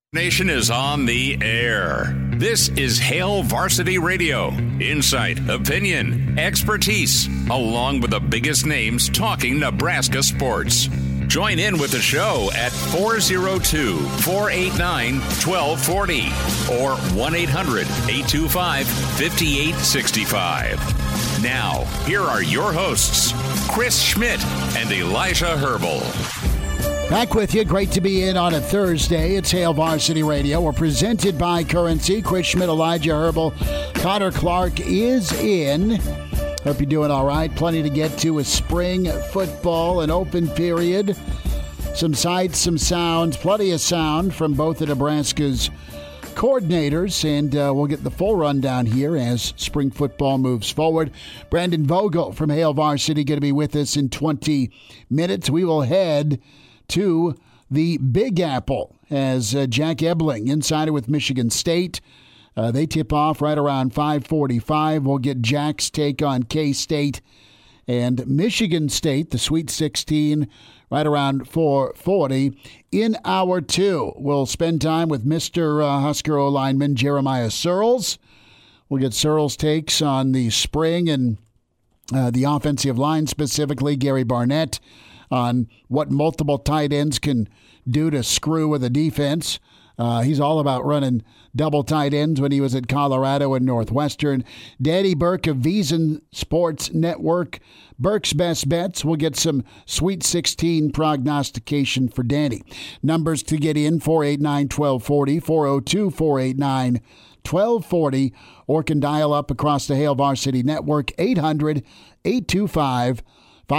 Nation is on the air. This is Hail Varsity Radio. Insight, opinion, expertise, along with the biggest names talking Nebraska sports. Join in with the show at 402-489-1240 or 1-800-825-5865. Now, here are your hosts, Chris Schmidt and Elijah Herbal. Back with you. Great to be in on a Thursday. It's Hail Varsity Radio. We're presented by Currency. Chris Schmidt, Elijah Herbal. Connor Clark is in. Hope you're doing all right. Plenty to get to with spring football, an open period. Some sights, some sounds, plenty of sound from both of Nebraska's coordinators, and we'll get the full rundown here as spring football moves forward. Brandon Vogel from Hail Varsity going to be with us in 20 minutes. We will head to the Big Apple as Jack Ebling, insider with Michigan State. They tip off right around 5:45. We'll get Jack's take on K-State and Michigan State, the Sweet 16, right around 4:40. In hour two, we'll spend time with Mr. Husker O-lineman Jeremiah Searles. We'll get Searles' takes on the spring and the offensive line, specifically Gary Barnett, on what multiple tight ends can do to screw with a defense. He's all about running double tight ends when he was at Colorado and Northwestern. Danny Burke of VSiN Sports Network. Burke's Best Bets. We'll get some Sweet 16 prognostication for Danny. Numbers to get in, 489-1240, 402-489-1240, or can dial up across the Hail Varsity Network, 800-825-5865.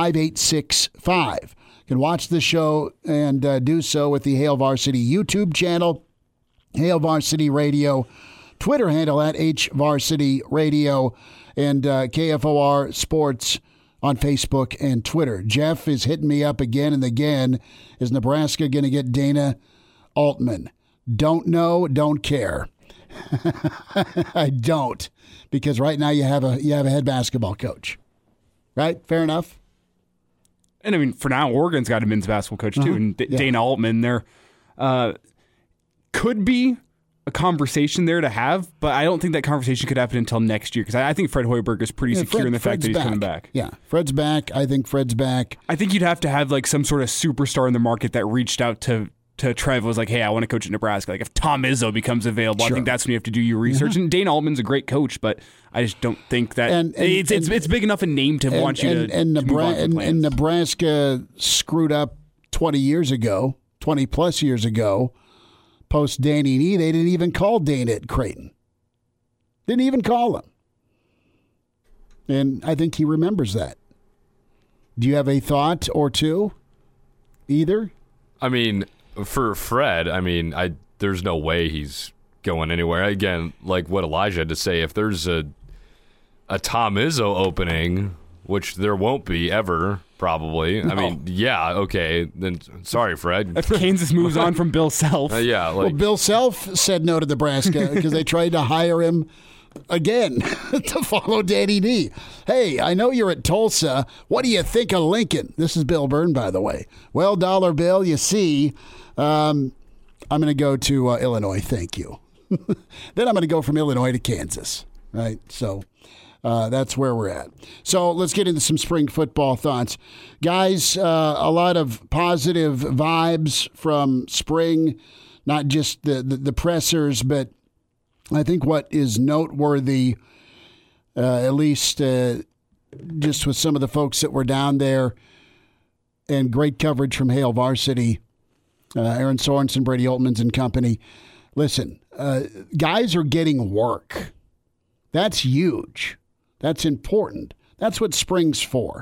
You can watch the show and do so with the Hail Varsity YouTube channel, Hail Varsity Radio, Twitter handle at HVarsity Radio, and KFOR Sports on Facebook and Twitter. Jeff is hitting me up again and again. Is Nebraska going to get Dana Altman? Don't know, don't care. I don't, because right now you have a head basketball coach. Right? Fair enough? And I mean, for now, Oregon's got a men's basketball coach too, and Dana Altman. There could be a conversation there to have, but I don't think that conversation could happen until next year, because I think Fred Hoiberg is pretty secure in the fact that he's coming back. Yeah, Fred's back. I think Fred's back. I think you'd have to have like some sort of superstar in the market that reached out to Trev, was like, hey, I want to coach at Nebraska. Like if Tom Izzo becomes available, sure. I think that's when you have to do your research. And Dana Altman's a great coach, but I just don't think that it's big enough a name to want you to move on from plans. And Nebraska screwed up 20 plus years ago, post Danny Nee. They didn't even call Dana at Creighton. Didn't even call him. And I think he remembers that. Do you have a thought or two? Either? I mean, for Fred, there's no way he's going anywhere. Again, like what Elijah had to say, if there's a Tom Izzo opening, which there won't be ever, probably. No. I mean, yeah, okay, then sorry, Fred. If Kansas moves on from Bill Self. Well, Bill Self said no to Nebraska because they tried to hire him again to follow Danny Nee. Hey, I know you're at Tulsa. What do you think of Lincoln? This is Bill Byrne, by the way. Well, Dollar Bill, you see, I'm going to go to Illinois. Thank you. Then I'm going to go from Illinois to Kansas, right? So that's where we're at. So let's get into some spring football thoughts. Guys, a lot of positive vibes from spring, not just the pressers, but I think what is noteworthy, at least just with some of the folks that were down there, and great coverage from Hail Varsity, Aaron Sorensen, Brady Oltmans and company. Listen, guys are getting work. That's huge. That's important. That's what spring's for.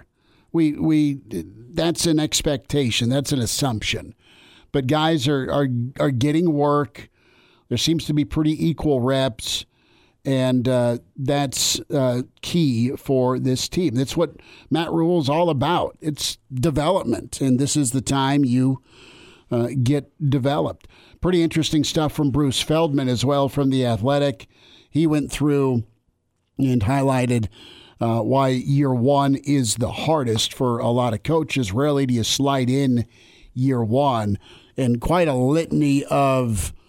That's an expectation. That's an assumption. But guys are getting work. There seems to be pretty equal reps, and that's key for this team. That's what Matt Rhule's all about. It's development, and this is the time you get developed. Pretty interesting stuff from Bruce Feldman as well from The Athletic. He went through and highlighted why year one is the hardest for a lot of coaches. Rarely do you slide in year one, and quite a litany of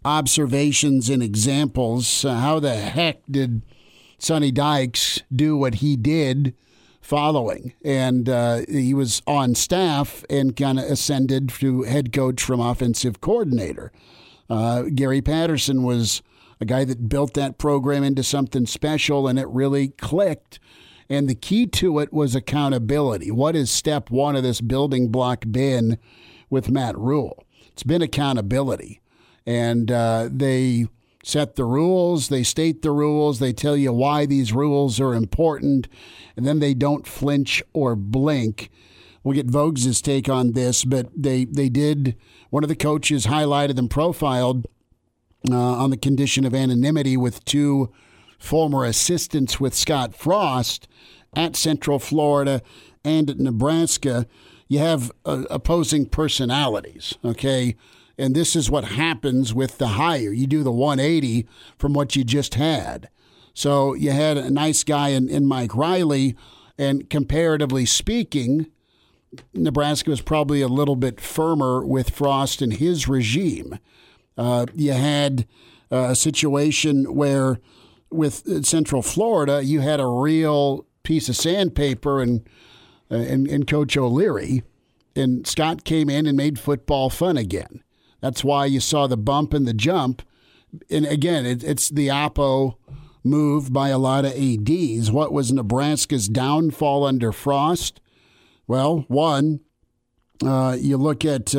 observations and examples. How the heck did Sonny Dykes do what he did following? And he was on staff and kind of ascended to head coach from offensive coordinator. Gary Patterson was a guy that built that program into something special, and it really clicked. And the key to it was accountability. What has step one of this building block been with Matt Rule? It's been accountability. And they set the rules, they state the rules, they tell you why these rules are important, and then they don't flinch or blink. We'll get Voges' take on this, but they did, one of the coaches highlighted and profiled on the condition of anonymity with two former assistants with Scott Frost at Central Florida and at Nebraska. You have opposing personalities, okay? And this is what happens with the hire. You do the 180 from what you just had. So you had a nice guy in Mike Riley, and comparatively speaking, Nebraska was probably a little bit firmer with Frost and his regime. You had a situation where with Central Florida, you had a real piece of sandpaper and Coach O'Leary, and Scott came in and made football fun again. That's why you saw the bump and the jump. And again, it's the Oppo move by a lot of ADs. What was Nebraska's downfall under Frost? Well, one, you look at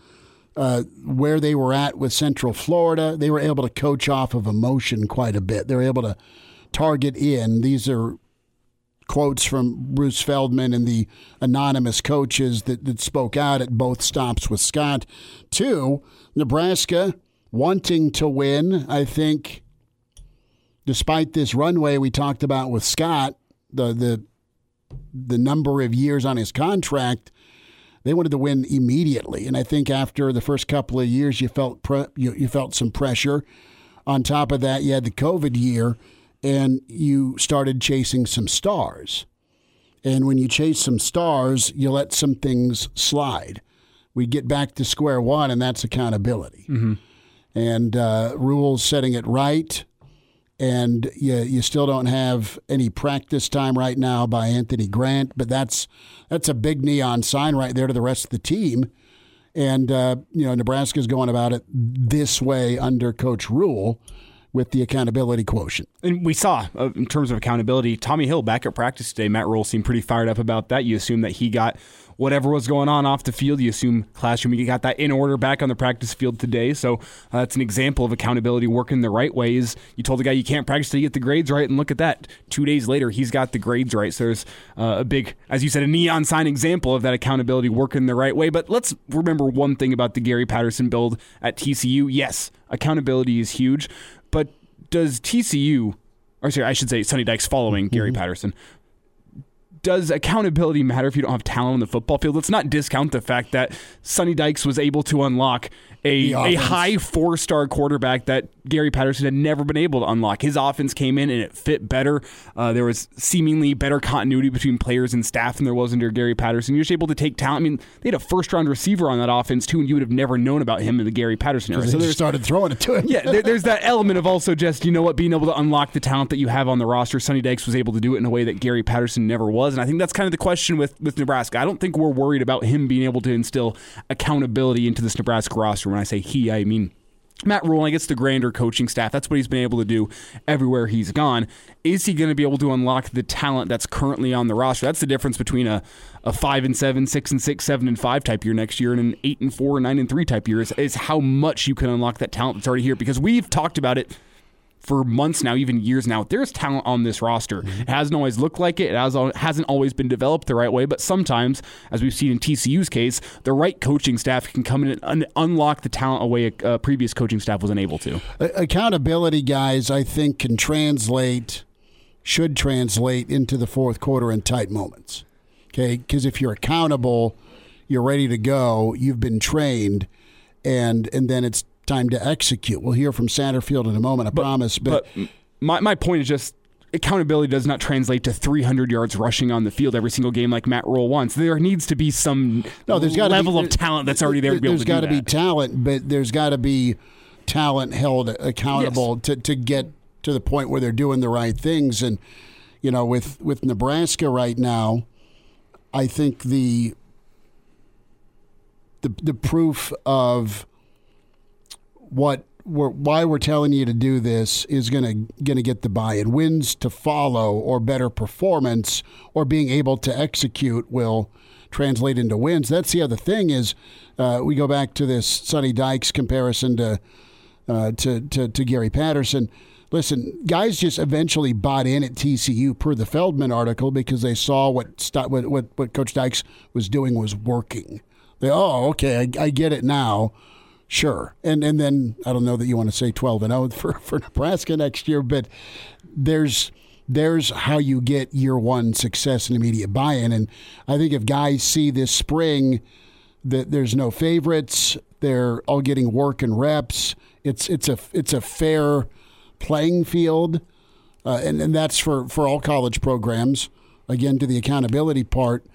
where they were at with Central Florida. They were able to coach off of emotion quite a bit. They were able to target in. These are quotes from Bruce Feldman and the anonymous coaches that spoke out at both stops with Scott. Two, Nebraska wanting to win. I think despite this runway we talked about with Scott, the number of years on his contract, they wanted to win immediately. And I think after the first couple of years, you felt some pressure. On top of that, you had the COVID year, and you started chasing some stars. And when you chase some stars, you let some things slide. We get back to square one, and that's accountability. Mm-hmm. And Rule's setting it right. And you still don't have any practice time right now by Anthony Grant, but that's a big neon sign right there to the rest of the team. And Nebraska's going about it this way under Coach Rule with the accountability quotient. And we saw, in terms of accountability, Tommy Hill back at practice today. Matt Rule seemed pretty fired up about that. You assume that he got whatever was going on off the field. You assume classroom, you got that in order back on the practice field today. So that's an example of accountability working the right ways. You told the guy you can't practice till you get the grades right, and look at that. 2 days later, he's got the grades right. So there's a big, as you said, a neon sign example of that accountability working the right way. But let's remember one thing about the Gary Patterson build at TCU. Yes, accountability is huge, but does TCU, or sorry, I should say Sonny Dykes following Gary Patterson, does accountability matter if you don't have talent on the football field? Let's not discount the fact that Sonny Dykes was able to unlock a high 4-star quarterback that Gary Patterson had never been able to unlock. His offense came in and it fit better. There was seemingly better continuity between players and staff than there was under Gary Patterson. You're just able to take talent. I mean, they had a first-round receiver on that offense too, and you would have never known about him in the Gary Patterson era. So they started throwing it to him. Yeah, there's that element of also just, being able to unlock the talent that you have on the roster. Sonny Dykes was able to do it in a way that Gary Patterson never was, and I think that's kind of the question with Nebraska. I don't think we're worried about him being able to instill accountability into this Nebraska roster. When I say he, I mean Matt Rule. I guess the grander coaching staff. That's what he's been able to do everywhere he's gone. Is he going to be able to unlock the talent that's currently on the roster? That's the difference between a 5-7, 6-6, 7-5 type year next year and an 8-4, 9-3 type year is how much you can unlock that talent that's already here. Because we've talked about it for months now, even years now. There's talent on this roster. It hasn't always looked like it. It hasn't always been developed the right way, but sometimes, as we've seen in TCU's case, the right coaching staff can come in and unlock the talent a way a previous coaching staff was unable to. Accountability, guys, I think should translate into the fourth quarter in tight moments. Okay, because if you're accountable, you're ready to go, you've been trained, and then it's time to execute. We'll hear from Satterfield in a moment, I promise. But my point is just accountability does not translate to 300 yards rushing on the field every single game like Matt Rule wants. There needs to be some level of talent that's already there to be able to do that. There's got to be talent, but there's got to be talent held accountable to get to the point where they're doing the right things. And, with Nebraska right now, I think the proof of why we're telling you to do this is going to get the buy-in. Wins to follow, or better performance, or being able to execute will translate into wins. That's the other thing is we go back to this Sonny Dykes comparison to Gary Patterson. Listen, guys just eventually bought in at TCU per the Feldman article because they saw what Coach Dykes was doing was working. Okay, I get it now. Sure. And then I don't know that you want to say 12-0 for Nebraska next year, but there's how you get year one success and immediate buy-in. And I think if guys see this spring that there's no favorites, they're all getting work and reps, it's a fair playing field, and that's for all college programs, again, to the accountability part,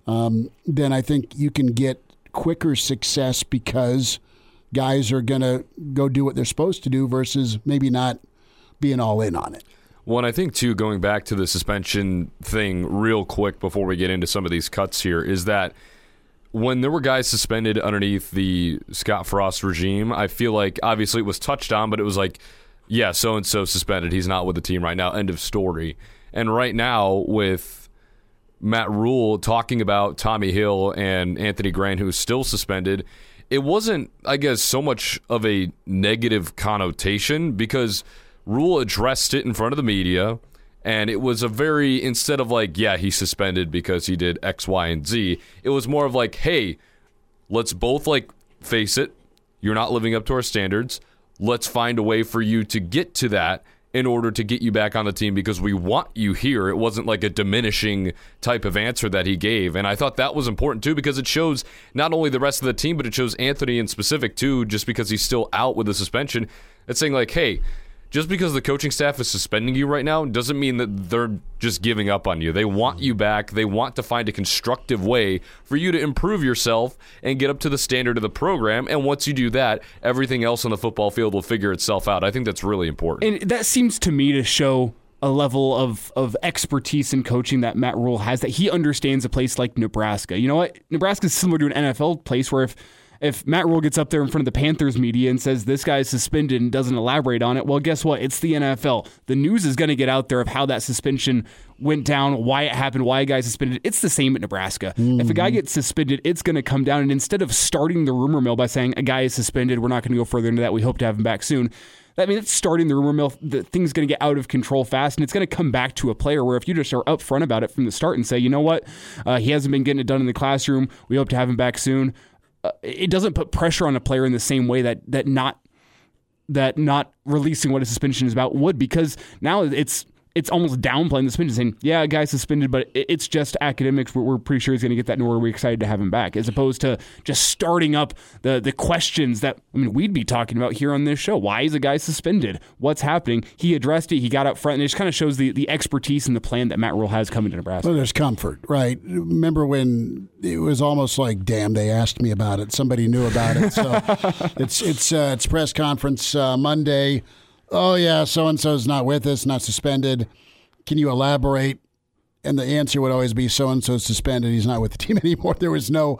then I think you can get quicker success because guys are going to go do what they're supposed to do versus maybe not being all in on it. Well, and I think, too, going back to the suspension thing real quick before we get into some of these cuts here, is that when there were guys suspended underneath the Scott Frost regime, I feel like obviously it was touched on, but it was like, yeah, so-and-so suspended. He's not with the team right now. End of story. And right now, with Matt Rule talking about Tommy Hill and Anthony Grant, who's still suspended, it wasn't, I guess, so much of a negative connotation because Rule addressed it in front of the media, and it was a very, instead of like, yeah, he's suspended because he did X, Y, and Z, it was more of like, hey, let's both face it. You're not living up to our standards. Let's find a way for you to get to that in order to get you back on the team because we want you here. It wasn't like a diminishing type of answer that he gave. And I thought that was important, too, because it shows not only the rest of the team, but it shows Anthony in specific, too, just because he's still out with the suspension. It's saying, like, hey, just because the coaching staff is suspending you right now doesn't mean that they're just giving up on you. They want you back. They want to find a constructive way for you to improve yourself and get up to the standard of the program. And once you do that, everything else on the football field will figure itself out. I think that's really important. And that seems to me to show a level of expertise in coaching that Matt Rule has, that he understands a place like Nebraska. You know what? Nebraska is similar to an NFL place where if Matt Rule gets up there in front of the Panthers media and says this guy's suspended and doesn't elaborate on it, well, guess what? It's the NFL. The news is going to get out there of how that suspension went down, why it happened, why a guy's suspended. It's the same at Nebraska. If a guy gets suspended, it's going to come down, and instead of starting the rumor mill by saying a guy is suspended, we're not going to go further into that, we hope to have him back soon, it's starting the rumor mill. The thing's going to get out of control fast, and it's going to come back to a player where if you just are upfront about it from the start and say, you know what, he hasn't been getting it done in the classroom, we hope to have him back soon, it doesn't put pressure on a player in the same way that not releasing what a suspension is about would, because now it's almost downplaying the suspension, saying, yeah, a guy's suspended, but it's just academics. We're pretty sure he's going to get that in order. We're excited to have him back, as opposed to just starting up the questions that we'd be talking about here on this show. Why is a guy suspended? What's happening? He addressed it. He got up front, and it just kind of shows the expertise and the plan that Matt Rule has coming to Nebraska. Well, there's comfort, right? Remember when it was almost like, damn, they asked me about it. Somebody knew about it. So it's press conference Monday. Oh, yeah, so-and-so's not with us, not suspended. Can you elaborate? And the answer would always be so-and-so's suspended. He's not with the team anymore. There was no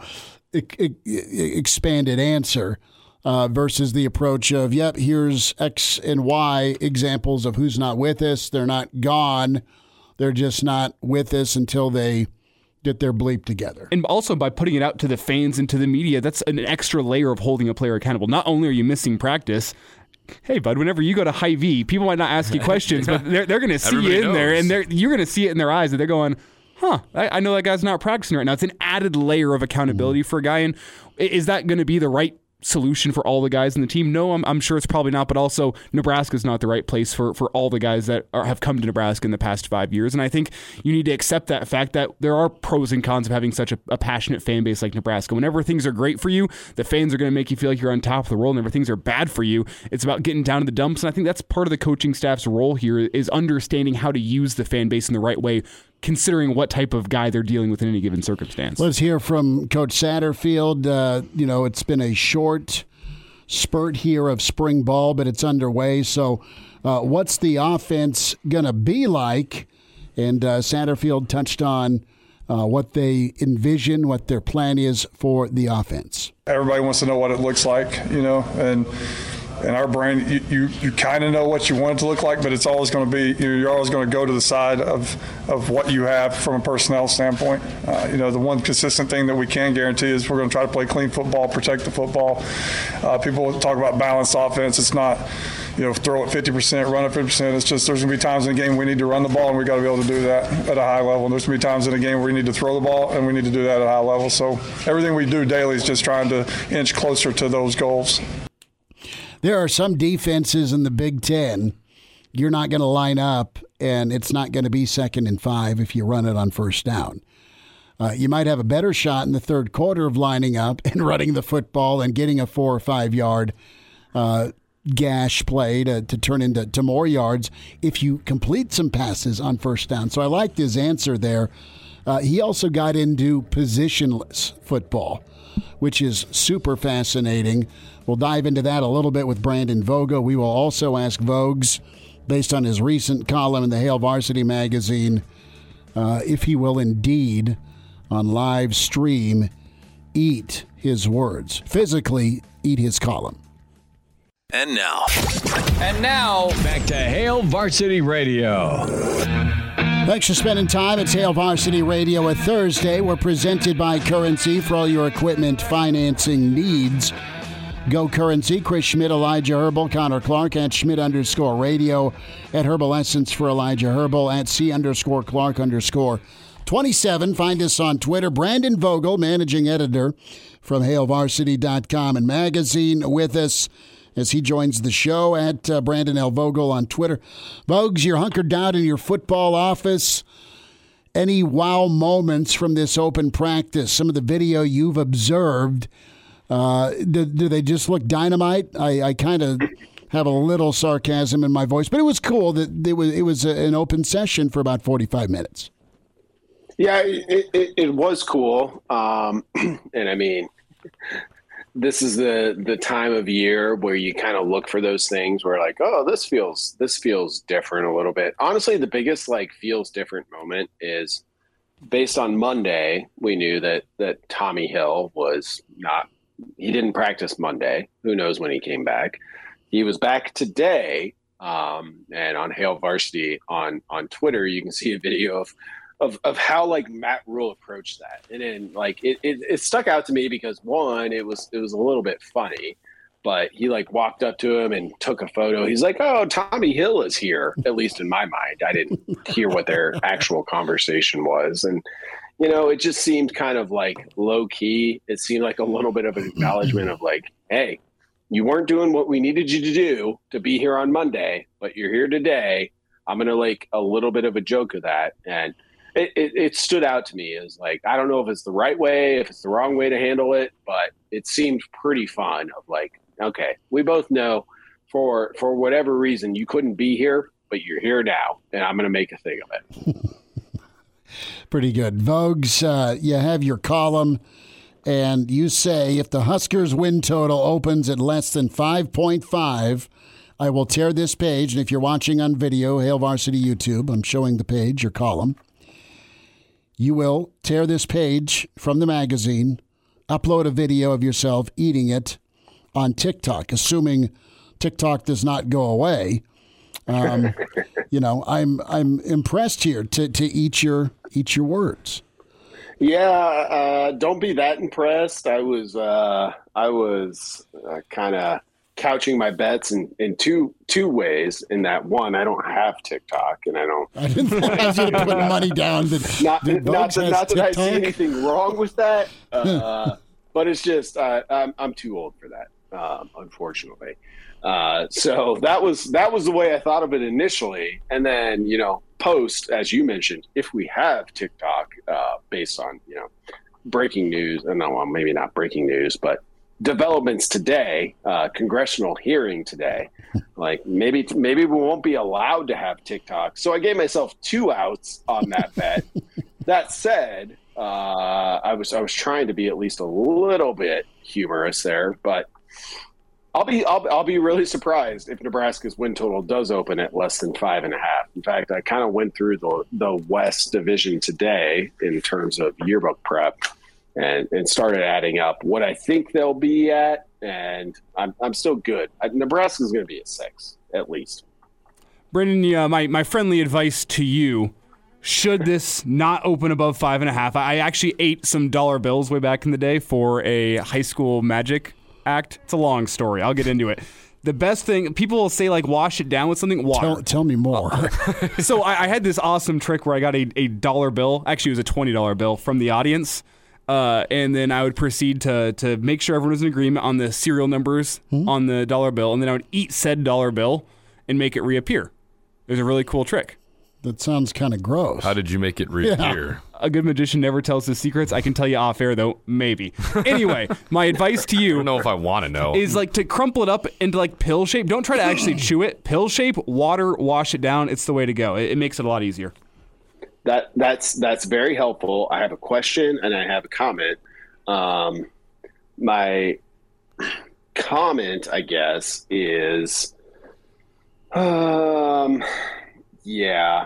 expanded answer versus the approach of, yep, here's X and Y examples of who's not with us. They're not gone. They're just not with us until they get their bleep together. And also by putting it out to the fans and to the media, that's an extra layer of holding a player accountable. Not only are you missing practice, hey, bud, whenever you go to Hy-Vee, people might not ask you questions, but they're going to see you in there, and you're going to see it in their eyes, and they're going, I know that guy's not practicing right now. It's an added layer of accountability for a guy, and is that going to be the right solution for all the guys in the team? No, I'm sure it's probably not, but also Nebraska's not the right place for all the guys that have come to Nebraska in the past 5 years. And I think you need to accept that fact that there are pros and cons of having such a passionate fan base like Nebraska. Whenever things are great for you, the fans are going to make you feel like you're on top of the world. Whenever things are bad for you, it's about getting down to the dumps. And I think that's part of the coaching staff's role here, is understanding how to use the fan base in the right way, considering what type of guy they're dealing with in any given circumstance. Let's hear from Coach Satterfield. It's been a short spurt here of spring ball, but it's underway. So what's the offense going to be like? And Satterfield touched on what they envision, what their plan is for the offense. Everybody wants to know what it looks like, and in our brain, you kind of know what you want it to look like, but it's always going to be, you're always going to go to the side of what you have from a personnel standpoint. The one consistent thing that we can guarantee is we're going to try to play clean football, protect the football. People talk about balanced offense. It's not, throw it 50%, run it 50%. It's just there's going to be times in the game we need to run the ball, and we got to be able to do that at a high level. And there's going to be times in the game where we need to throw the ball, and we need to do that at a high level. So everything we do daily is just trying to inch closer to those goals. There are some defenses in the Big Ten you're not going to line up, and it's not going to be 2nd and 5 if you run it on first down. You might have a better shot in the third quarter of lining up and running the football and getting a 4 or 5 yard gash play to turn into more yards if you complete some passes on first down. So I liked his answer there. He also got into positionless football, which is super fascinating. We'll dive into that a little bit with Brandon Vogel. We will also ask Vogues, based on his recent column in the Hail Varsity magazine, if he will indeed, on live stream, eat his words, physically eat his column. And now, back to Hail Varsity Radio. Thanks for spending time. It's Hail Varsity Radio. A Thursday. We're presented by Currency for all your equipment financing needs. Go Currency. Chris Schmidt, Elijah Herbal, Connor Clark at Schmidt_radio, at Herbal Essence for Elijah Herbal, at C_Clark_27. Find us on Twitter. Brandon Vogel, managing editor from HailVarsity.com and magazine, with us as he joins the show at Brandon L. Vogel on Twitter. Vogues, you're hunkered down in your football office. Any wow moments from this open practice? Some of the video you've observed, do they just look dynamite? I kind of have a little sarcasm in my voice, but it was cool that it was an open session for about 45 minutes. Yeah, it was cool. And I mean, this is the time of year where you kind of look for those things where like, oh, this feels different a little bit. Honestly, the biggest feels different moment is based on Monday. We knew that Tommy Hill he didn't practice Monday. Who knows when he came back? He was back today. And on Hail Varsity on Twitter, you can see a video of how Matt Rule approached that. And then it stuck out to me because one, it was a little bit funny, but he walked up to him and took a photo. He's like, oh, Tommy Hill is here, at least in my mind. I didn't hear what their actual conversation was. And, it just seemed kind of low key. It seemed like a little bit of an acknowledgement of hey, you weren't doing what we needed you to do to be here on Monday, but you're here today. I'm going to a little bit of a joke of that. And it stood out to me as I don't know if it's the right way, if it's the wrong way to handle it, but it seemed pretty fun of okay, we both know for whatever reason you couldn't be here, but you're here now, and I'm going to make a thing of it. Pretty good. Vogues, you have your column, and you say if the Huskers win total opens at less than 5.5, I will tear this page. And if you're watching on video, Hail Varsity YouTube, I'm showing the page, your column. You will tear this page from the magazine, upload a video of yourself eating it on TikTok, assuming TikTok does not go away. I'm impressed here to eat your words. Yeah, don't be that impressed. I was kind of couching my bets in two ways. In that one, I don't have TikTok, and I didn't ask you to put money down. Not that I see anything wrong with that, but it's just I'm too old for that, unfortunately. So that was the way I thought of it initially, and then post, as you mentioned, if we have TikTok, based on breaking news, and no, maybe not breaking news, but developments today, congressional hearing today, maybe we won't be allowed to have TikTok. So I gave myself 2 outs on that bet. That said, I was trying to be at least a little bit humorous there, but I'll be really surprised if Nebraska's win total does open at less than 5.5. In fact, I kind of went through the West Division today in terms of yearbook prep and started adding up what I think they'll be at, and I'm still good. Nebraska's going to be at 6 at least. Brendan, my friendly advice to you: should this not open above 5.5? I actually ate some dollar bills way back in the day for a high school magic act. It's a long story. I'll get into it. The best thing, people will say, like, wash it down with something. Water. Tell me more. So I had this awesome trick where I got a dollar bill. Actually, it was a $20 bill from the audience. And then I would proceed to make sure everyone was in agreement on the serial numbers on the dollar bill. And then I would eat said dollar bill and make it reappear. It was a really cool trick. That sounds kind of gross. How did you make it reappear? Yeah. A good magician never tells his secrets. I can tell you off air, though, maybe. Anyway, my advice to you, I don't know if I want to know, is like to crumple it up into like pill shape. Don't try to actually chew it. Pill shape, water, wash it down. It's the way to go. It makes it a lot easier. That's very helpful. I have a question and I have a comment. My comment, I guess, is yeah,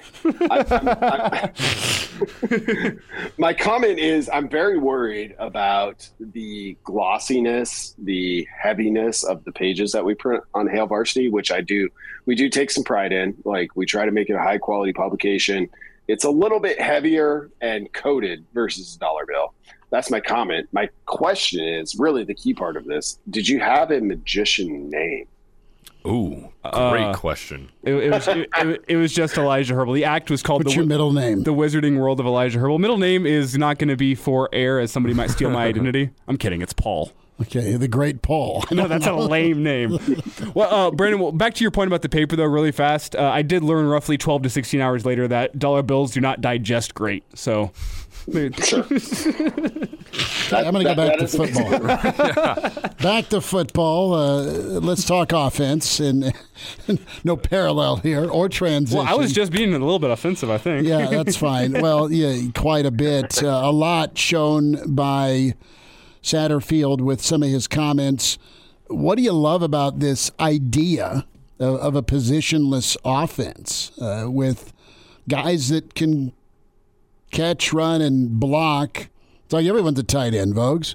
my comment is I'm very worried about the glossiness, the heaviness of the pages that we print on Hail Varsity, which we do take some pride in. Like, we try to make it a high quality publication. It's a little bit heavier and coated versus a dollar bill. That's my comment. My question is really the key part of this. Did you have a magician name? Ooh, great question. It was just Elijah Herbal. The act was called What's your middle name? The Wizarding World of Elijah Herbal. Middle name is not going to be for air, as somebody might steal my identity. I'm kidding. It's Paul. Okay, the Great Paul. No, that's a lame name. Well, Brandon, back to your point about the paper, though, really fast. I did learn roughly 12 to 16 hours later that dollar bills do not digest great. So, sure. I'm going to go back to football. Back to football. Let's talk offense. And no parallel here or transition. Well, I was just being a little bit offensive, I think. Yeah, that's fine. Well, yeah, quite a bit. A lot shown by Satterfield with some of his comments. What do you love about this idea of a positionless offense with guys that can catch, run, and block? It's like everyone's a tight end, Vogues.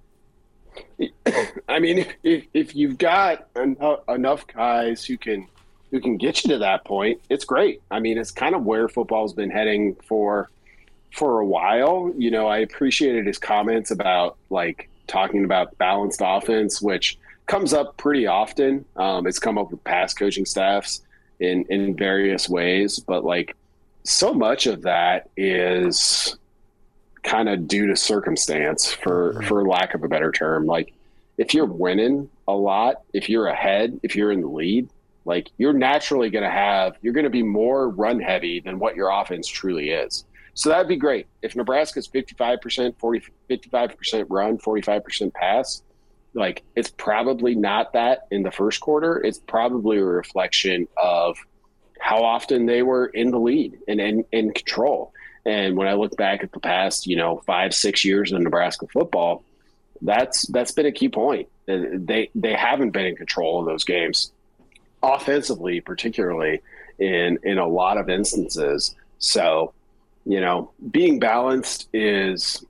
I mean, if you've got enough guys who can get you to that point, it's great. I mean, it's kind of where football's been heading for a while. You know, I appreciated his comments about like talking about balanced offense, which comes up pretty often. It's come up with past coaching staffs in various ways, but like so much of that is kind of due to circumstance, for lack of a better term. Like, if you're winning a lot, if you're ahead, if you're in the lead, like, you're naturally going to be more run heavy than what your offense truly is. So that'd be great. If Nebraska's 55% run, 45% pass, like, it's probably not that in the first quarter. It's probably a reflection of how often they were in the lead and in control. And when I look back at the past, 5-6 years in Nebraska football, that's been a key point. They haven't been in control of those games, offensively, particularly in a lot of instances. So, being balanced is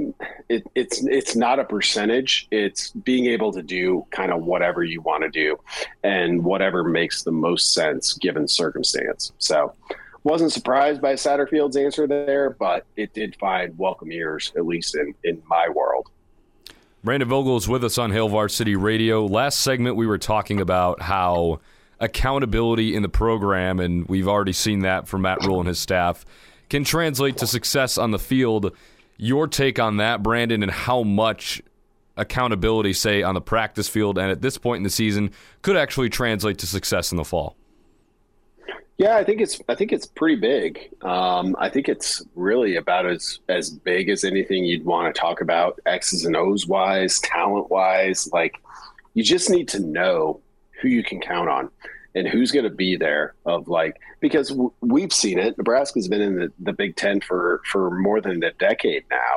it's not a percentage. It's being able to do kind of whatever you want to do and whatever makes the most sense given circumstance. So, wasn't surprised by Satterfield's answer there, but it did find welcome ears, at least in my world. Brandon Vogel is with us on Hail Varsity Radio. Last segment, we were talking about how accountability in the program, and we've already seen that from Matt Rule and his staff, can translate to success on the field. Your take on that, Brandon, and how much accountability, say, on the practice field and at this point in the season, could actually translate to success in the fall? Yeah, I think it's pretty big. I think it's really about as big as anything you'd want to talk about X's and O's wise, talent wise. Like, you just need to know who you can count on and who's going to be there. Because we've seen it. Nebraska's been in the Big Ten for more than a decade now,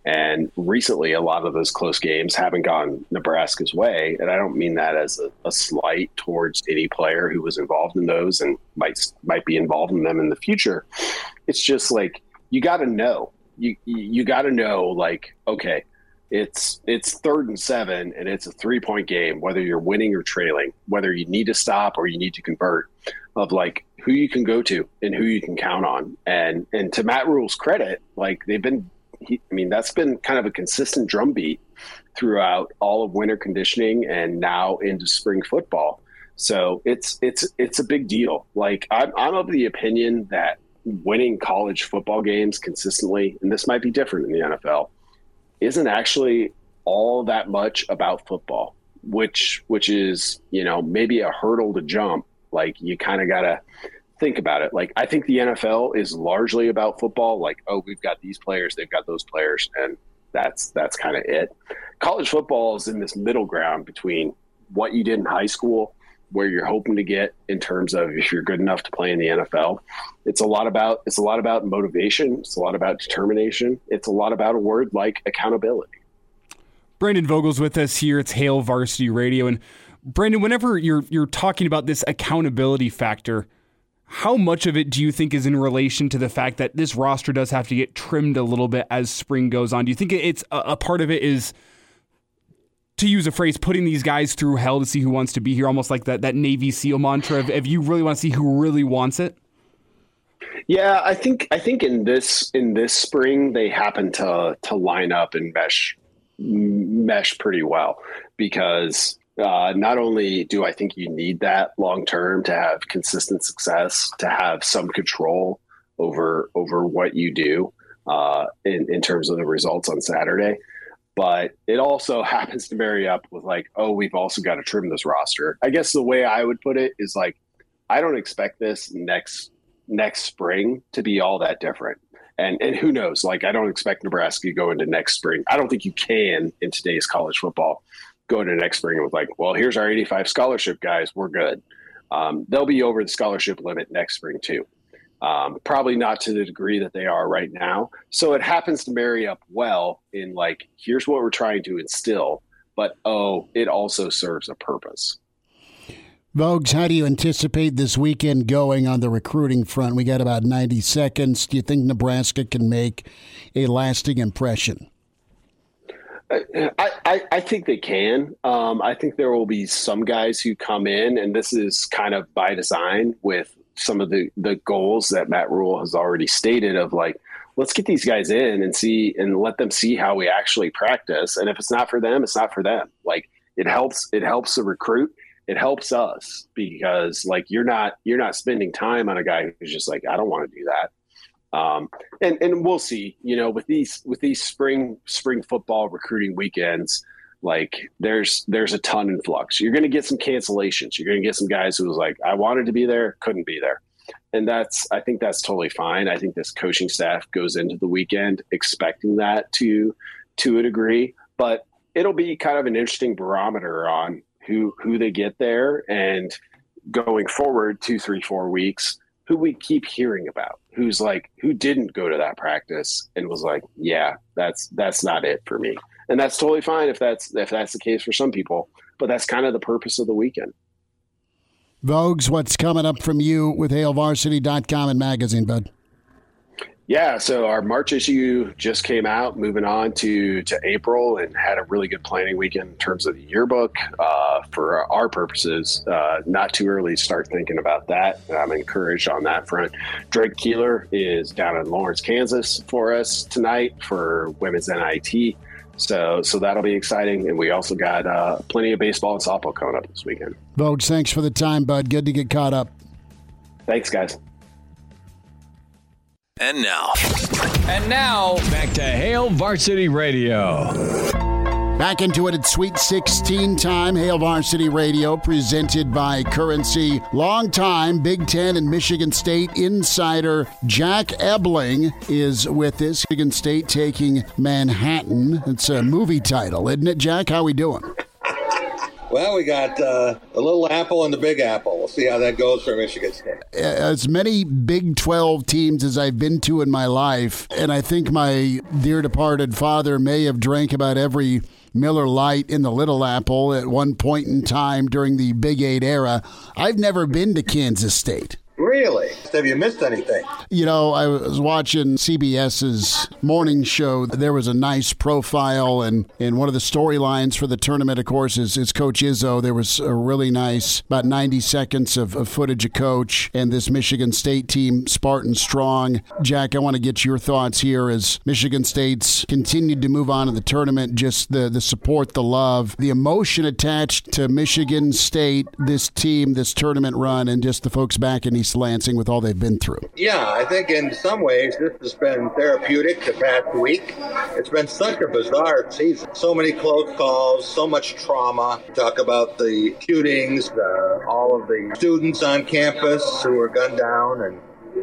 And recently, a lot of those close games haven't gone Nebraska's way. And I don't mean that as a slight towards any player who was involved in those and might be involved in them in the future. It's just like, you got to know. You got to know, like, okay, it's 3rd and 7 and it's a 3-point game, whether you're winning or trailing, whether you need to stop or you need to convert, of like who you can go to and who you can count on. And to Matt Rhule's credit, like that's been kind of a consistent drumbeat throughout all of winter conditioning and now into spring football. So it's a big deal. Like I'm of the opinion that winning college football games consistently, and this might be different in the NFL, isn't actually all that much about football, which is, maybe a hurdle to jump. Like you kind of got to think about it. Like I think the NFL is largely about football. Like, oh, we've got these players, they've got those players, and that's kind of it. College football is in this middle ground between what you did in high school, where you're hoping to get in terms of if you're good enough to play in the NFL. It's a lot about motivation. It's a lot about determination. It's a lot about a word like accountability. Brandon Vogel's with us here. It's Hail Varsity Radio. And Brandon, whenever you're talking about this accountability factor, how much of it do you think is in relation to the fact that this roster does have to get trimmed a little bit as spring goes on? Do you think it's a part of it is, to use a phrase, putting these guys through hell to see who wants to be here, almost like that Navy SEAL mantra of if you really want to see who really wants it? Yeah, I think in this spring they happen to line up and mesh pretty well, because not only do I think you need that long term to have consistent success, to have some control over what you do in terms of the results on Saturday, but it also happens to marry up with like, oh, we've also got to trim this roster. I guess the way I would put it is like, I don't expect this next spring to be all that different. And who knows? Like, I don't expect Nebraska to go into next spring. I don't think you can in today's college football go into next spring with like, well, here's our 85 scholarship guys. We're good. They'll be over the scholarship limit next spring too. Probably not to the degree that they are right now. So it happens to marry up well in like, here's what we're trying to instill, but it also serves a purpose. Vogues, how do you anticipate this weekend going on the recruiting front? We got about 90 seconds. Do you think Nebraska can make a lasting impression? I think they can. I think there will be some guys who come in, and this is kind of by design with some of the goals that Matt Rhule has already stated of like, let's get these guys in and let them see how we actually practice. And if it's not for them, it's not for them. Like it helps the recruit. It helps us because like you're not spending time on a guy who's just like, I don't want to do that. And we'll see, with these spring football recruiting weekends, like there's a ton in flux. You're going to get some cancellations. You're going to get some guys who was like, I wanted to be there, couldn't be there. And I think that's totally fine. I think this coaching staff goes into the weekend expecting that to a degree, but it'll be kind of an interesting barometer on who they get there, and going forward 2, 3, 4 weeks, who we keep hearing about, who didn't go to that practice and was like, yeah, that's not it for me. And that's totally fine if that's the case for some people, but that's kind of the purpose of the weekend. Vogues, what's coming up from you with HailVarsity.com and magazine, bud? Yeah, so our March issue just came out, moving on to April, and had a really good planning weekend in terms of the yearbook. For our purposes, not too early to start thinking about that. I'm encouraged on that front. Drake Keeler is down in Lawrence, Kansas for us tonight for women's NIT. So that'll be exciting. And we also got plenty of baseball and softball coming up this weekend. Vogues, thanks for the time, bud. Good to get caught up. Thanks, guys. And now, back to Hail Varsity Radio. Back into it at Sweet 16 time. Hail Varsity Radio, presented by Currency. Longtime Big Ten and Michigan State insider Jack Ebling is with us. Michigan State taking Manhattan. It's a movie title, isn't it, Jack? How we doing? Well, we got the Little Apple and the Big Apple. We'll see how that goes for Michigan State. As many Big 12 teams as I've been to in my life, and I think my dear departed father may have drank about every Miller Lite in the Little Apple at one point in time during the Big 8 era. I've never been to Kansas State. Really? Have you missed anything? You know, I was watching CBS's morning show. There was a nice profile, and one of the storylines for the tournament, of course, is Coach Izzo. There was a really nice, about 90 seconds of footage of Coach and this Michigan State team, Spartan Strong. Jack, I want to get your thoughts here as Michigan State's continued to move on in the tournament, just the support, the love, the emotion attached to Michigan State, this team, this tournament run, and just the folks back in East Lansing with all they've been through. Yeah, I think in some ways this has been therapeutic the past week. It's been such a bizarre season. So many close calls, so much trauma. Talk about the shootings, all of the students on campus who were gunned down, and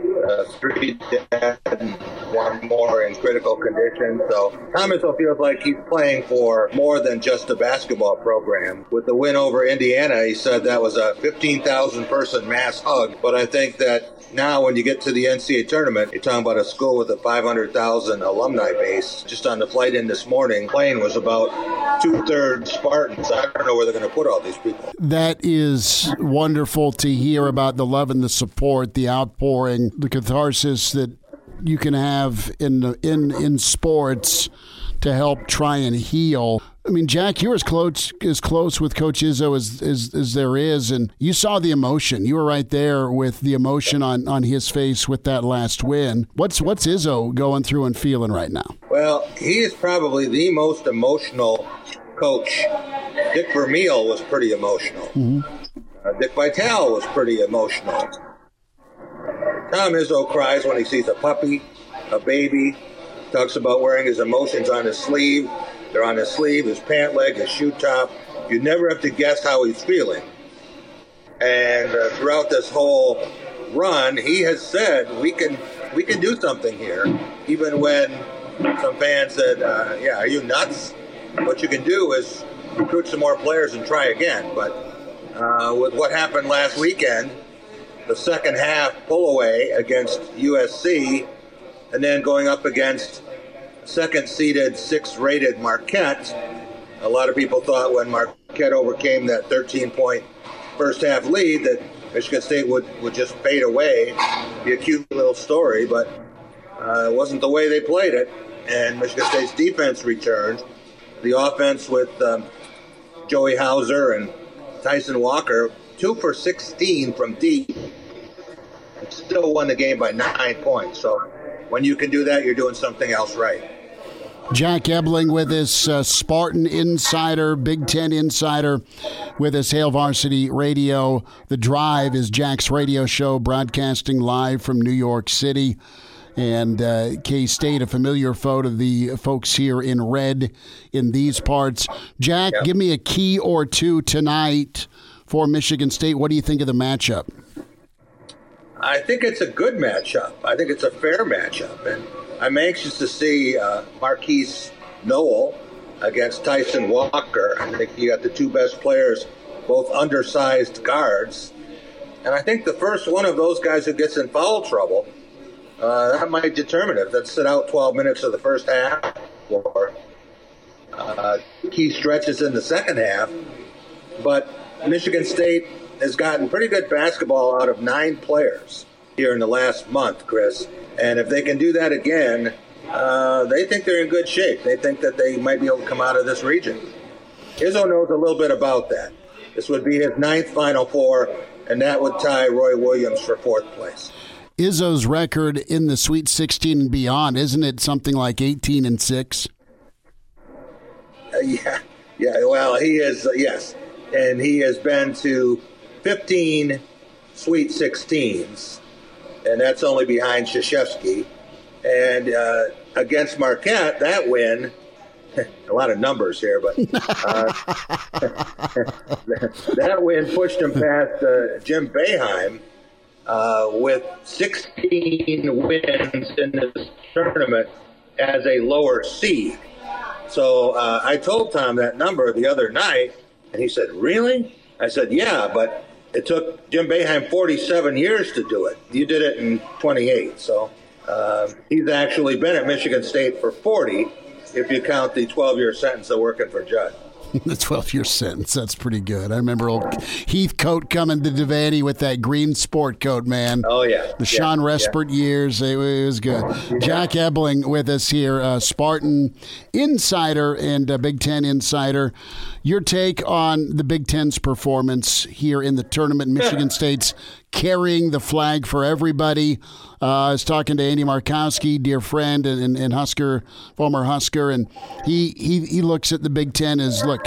3 dead and 1 more in critical condition. So Tom Izzo feels like he's playing for more than just a basketball program. With the win over Indiana, he said that was a 15,000 person mass hug. But I think that now when you get to the NCAA tournament, you're talking about a school with a 500,000 alumni base. Just on the flight in this morning, plane was about 2/3 Spartans. I don't know where they're going to put all these people. That is wonderful to hear about the love and the support, the outpouring, the catharsis that you can have in sports to help try and heal. I mean, Jack, you're as close with Coach Izzo as there is, and you saw the emotion. You were right there with the emotion on his face with that last win. What's Izzo going through and feeling right now? Well, he is probably the most emotional coach. Dick Vermeil was pretty emotional. Mm-hmm. Dick Vitale was pretty emotional. Tom Izzo cries when he sees a puppy, a baby, talks about wearing his emotions on his sleeve. They're on his sleeve, his pant leg, his shoe top. You never have to guess how he's feeling. And throughout this whole run, he has said, we can do something here. Even when some fans said, yeah, are you nuts? What you can do is recruit some more players and try again. But with what happened last weekend, the second half pull away against USC, and then going up against second-seeded, 6th-rated Marquette. A lot of people thought when Marquette overcame that 13-point first-half lead that Michigan State would just fade away, be a cute little story, but it wasn't the way they played it, and Michigan State's defense returned. The offense with Joey Hauser and Tyson Walker, 2 for 16 from deep, still won the game by 9 points. So when you can do that, you're doing something else right. Jack Ebling with us, Spartan Insider, Big Ten Insider with us, Hail Varsity Radio. The Drive is Jack's radio show, broadcasting live from New York City. And K-State, a familiar foe to the folks here in red in these parts. Jack, Give me a key or two tonight for Michigan State. What do you think of the matchup? I think it's a good matchup. I think it's a fair matchup. And I'm anxious to see Marquise Noel against Tyson Walker. I think you got the two best players, both undersized guards. And I think the first one of those guys who gets in foul trouble, that might determine it. Let's sit out 12 minutes of the first half or key stretches in the second half. But Michigan State has gotten pretty good basketball out of 9 players here in the last month, Chris. And if they can do that again, they think they're in good shape. They think that they might be able to come out of this region. Izzo knows a little bit about that. This would be his 9th Final Four, and that would tie Roy Williams for 4th place. Izzo's record in the Sweet 16 and beyond, isn't it something like 18-6? Yeah. Well, he is, yes. And he has been to 15 Sweet 16s, and that's only behind Krzyzewski. And against Marquette, that win, a lot of numbers here, but that win pushed him past Jim Boeheim with 16 wins in this tournament as a lower seed. So I told Tom that number the other night, And he said, really? I said, yeah, but it took Jim Boeheim 47 years to do it. You did it in 28. So he's actually been at Michigan State for 40, if you count the 12-year sentence of working for Judd. The 12-year sentence. That's pretty good. I remember old Heath Coat coming to Devaney with that green sport coat, man. Oh, yeah. The Sean Respert years. It was good. Yeah. Jack Ebling with us here, Spartan insider and Big Ten insider. Your take on the Big Ten's performance here in the tournament. Michigan State's carrying the flag for everybody. I was talking to Andy Markowski, dear friend and Husker, former Husker, and he looks at the Big Ten as, look,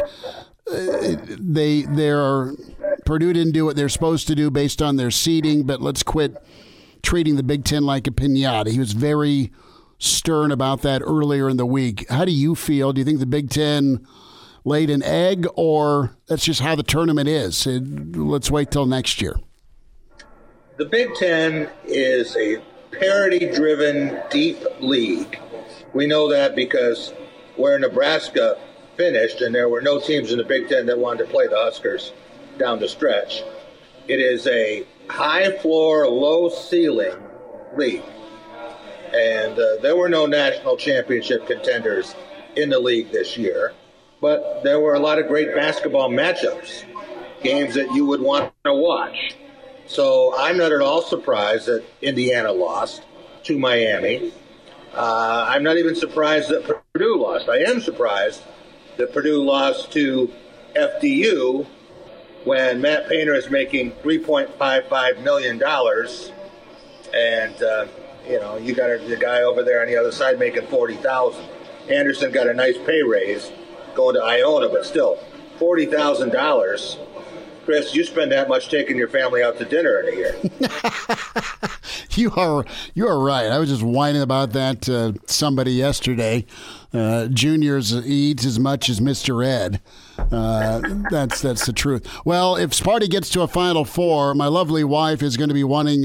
Purdue didn't do what they're supposed to do based on their seeding, but let's quit treating the Big Ten like a piñata. He was very stern about that earlier in the week. How do you feel? Do you think the Big Ten laid an egg, or that's just how the tournament is? Let's wait till next year. The Big Ten is a parity-driven, deep league. We know that because where Nebraska finished, and there were no teams in the Big Ten that wanted to play the Huskers down the stretch, it is a high-floor, low-ceiling league. And there were no national championship contenders in the league this year, but there were a lot of great basketball matchups, games that you would want to watch. So I'm not at all surprised that Indiana lost to Miami. I'm not even surprised that Purdue lost. I am surprised that Purdue lost to FDU when Matt Painter is making $3.55 million. And, you got the guy over there on the other side making $40,000. Anderson got a nice pay raise going to Iona, but still, $40,000. Chris, you spend that much taking your family out to dinner in a year. You are right. I was just whining about that to somebody yesterday. Juniors eat as much as Mr. Ed. That's the truth. Well, if Sparty gets to a Final Four, my lovely wife is going to be wanting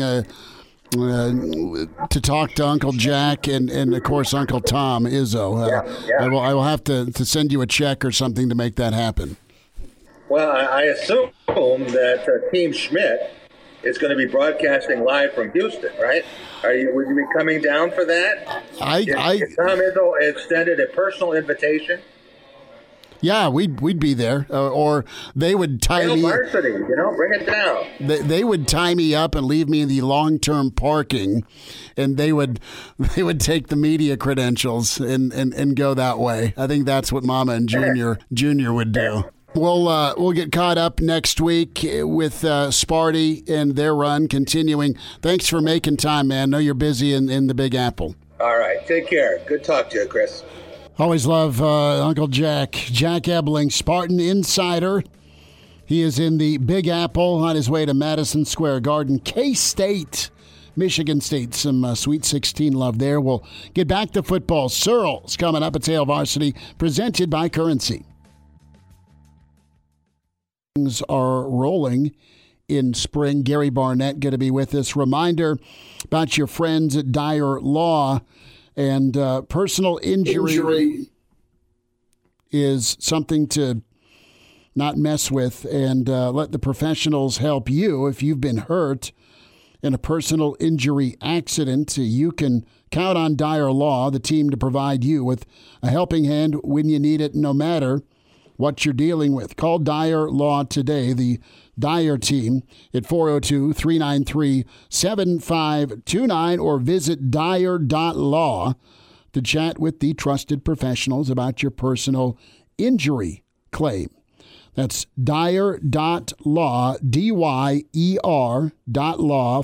to talk to Uncle Jack and of course Uncle Tom Izzo. I will have to send you a check or something to make that happen. Well, I assume that Team Schmidt is going to be broadcasting live from Houston, right? Would you be coming down for that? If Tom Izzo extended a personal invitation? Yeah, we'd be there, or they would tie me. Varsity, bring it down. They would tie me up and leave me in the long-term parking, and they would take the media credentials and go that way. I think that's what Mama and Junior would do. We'll get caught up next week with Sparty and their run continuing. Thanks for making time, man. I know you're busy in the Big Apple. All right. Take care. Good talk to you, Chris. Always love Uncle Jack. Jack Ebling, Spartan insider. He is in the Big Apple on his way to Madison Square Garden. K-State, Michigan State, some Sweet 16 love there. We'll get back to football. Searles coming up at Hail Varsity, presented by Currency. Things are rolling in spring. Gary Barnett going to be with us. Reminder about your friends at Dyer Law. And personal injury is something to not mess with, and let the professionals help you. If you've been hurt in a personal injury accident, you can count on Dyer Law, the team, to provide you with a helping hand when you need it, no matter what you're dealing with. Call Dyer Law today, the Dyer team, at 402-393-7529, or visit dyer.law to chat with the trusted professionals about your personal injury claim. That's dyer.law, D-Y-E-R.law,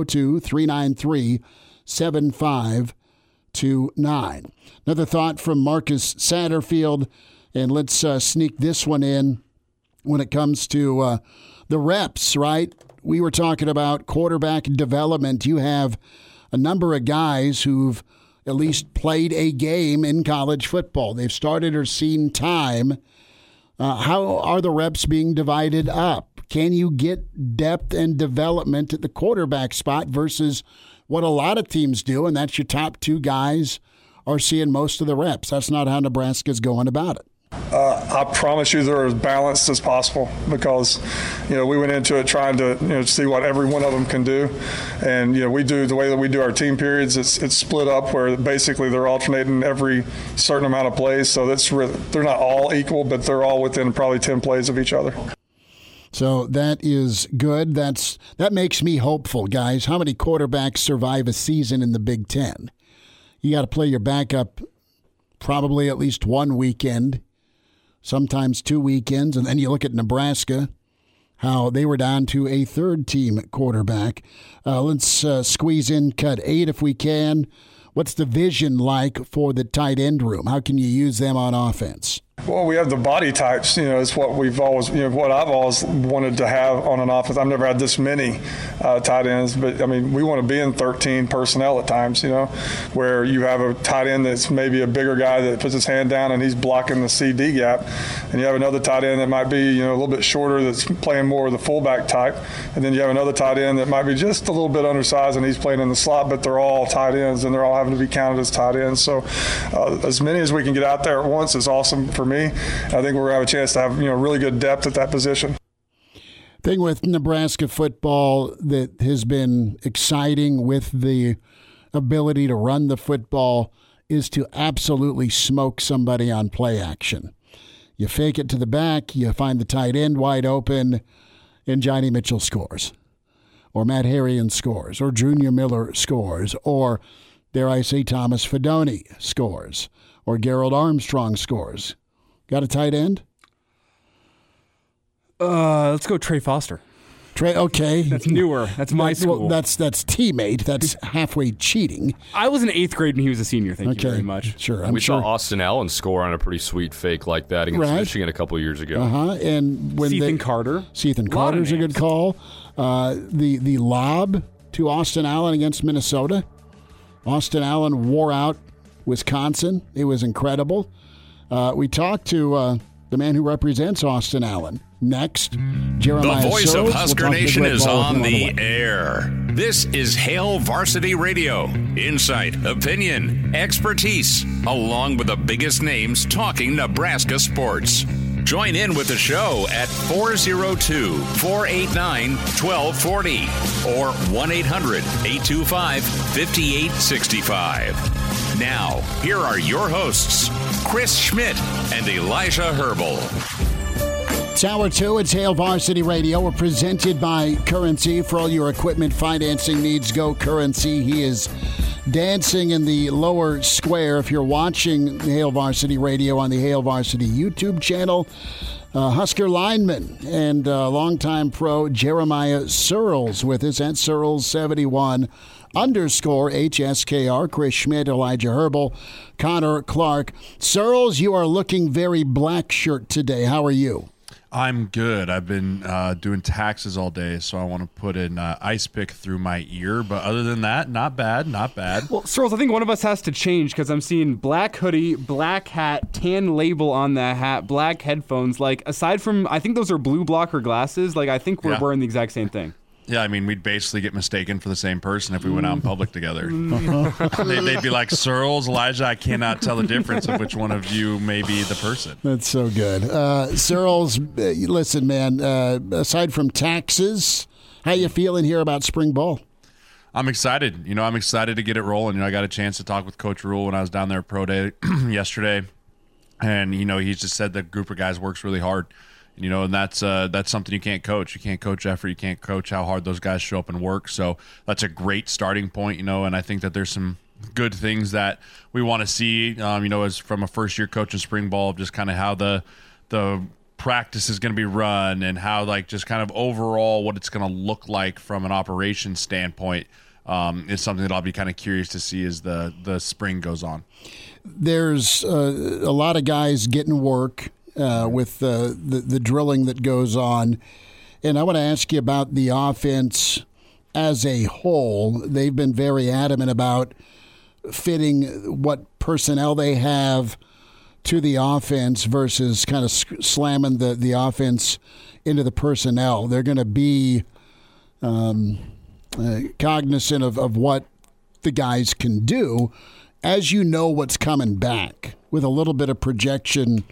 402-393-7529. Another thought from Marcus Satterfield, and let's sneak this one in when it comes to the reps, right? We were talking about quarterback development. You have a number of guys who've at least played a game in college football. They've started or seen time. How are the reps being divided up? Can you get depth and development at the quarterback spot versus what a lot of teams do, and that's your top two guys are seeing most of the reps? That's not how Nebraska's going about it. I promise you they're as balanced as possible because, we went into it trying to, see what every one of them can do. And, we do the way that we do our team periods, it's split up where basically they're alternating every certain amount of plays. So they're not all equal, but they're all within probably 10 plays of each other. So that is good. That makes me hopeful, guys. How many quarterbacks survive a season in the Big Ten? You got to play your backup probably at least one weekend, sometimes 2 weekends, and then you look at Nebraska, how they were down to a third-team quarterback. Let's squeeze in cut 8 if we can. What's the vision like for the tight end room? How can you use them on offense? Well, we have the body types, it's what we've always, what I've always wanted to have on an offense. I've never had this many tight ends, but we want to be in 13 personnel at times, where you have a tight end that's maybe a bigger guy that puts his hand down and he's blocking the CD gap. And you have another tight end that might be, a little bit shorter that's playing more of the fullback type. And then you have another tight end that might be just a little bit undersized and he's playing in the slot, but they're all tight ends and they're all having to be counted as tight ends. So as many as we can get out there at once is awesome for me. I think we're going to have a chance to have really good depth at that position. Thing with Nebraska football that has been exciting with the ability to run the football is to absolutely smoke somebody on play action. You fake it to the back, you find the tight end wide open, and Johnny Mitchell scores. Or Matt Harrion scores. Or Junior Miller scores. Or, dare I say, Thomas Fidone scores. Or Gerald Armstrong scores. Got a tight end? Let's go Trey Foster. Trey, okay. That's newer. That's my school. Well, that's teammate. That's halfway cheating. I was in 8th grade when he was a senior. Thank you very much. Sure. We saw Austin Allen score on a pretty sweet fake like that against Michigan a couple years ago. And when Sethan Carter. Sethan Carter's a good call. The lob to Austin Allen against Minnesota. Austin Allen wore out Wisconsin. It was incredible. We talked to the man who represents Austin Allen. Next, Jeremiah The voice Searles. of Husker Nation is on the air. This is Hail Varsity Radio. Insight, opinion, expertise, along with the biggest names talking Nebraska sports. Join in with the show at 402-489-1240 or 1-800-825-5865. Now, here are your hosts, Chris Schmidt and Elijah Herbal. It's Hour 2. It's Hail Varsity Radio. We're presented by Currency. For all your equipment financing needs, go Currency. He is dancing in the lower square. If you're watching Hail Varsity Radio on the Hail Varsity YouTube channel, Husker lineman and longtime pro Jeremiah Searles with us at Searles71 _HSKR. Chris Schmidt, Elijah Herbal, Connor Clark. Searles, you are looking very black shirt today. How are you? I'm good. I've been doing taxes all day, so I want to put an ice pick through my ear. But other than that, not bad, not bad. Well, Searles, I think one of us has to change because I'm seeing black hoodie, black hat, tan label on that hat, black headphones. Like, aside from, I think those are blue blocker glasses. Like, I think we're wearing the exact same thing. Yeah, I mean, we'd basically get mistaken for the same person if we went out in public together. They'd be like, Searles, Elijah, I cannot tell the difference of which one of you may be the person. That's so good. Searles, listen, man, aside from taxes, how you feeling here about spring ball? I'm excited. I'm excited to get it rolling. I got a chance to talk with Coach Rule when I was down there at Pro Day yesterday. And, he just said the group of guys works really hard. And that's something you can't coach. You can't coach effort. You can't coach how hard those guys show up and work. So that's a great starting point, and I think that there's some good things that we want to see, as from a first-year coach in spring ball, of just kind of how the practice is going to be run and how, just kind of overall what it's going to look like from an operations standpoint is something that I'll be kind of curious to see as the spring goes on. There's a lot of guys getting work with the drilling that goes on. And I want to ask you about the offense as a whole. They've been very adamant about fitting what personnel they have to the offense versus kind of slamming the offense into the personnel. They're going to be cognizant of what the guys can do as you know what's coming back with a little bit of projection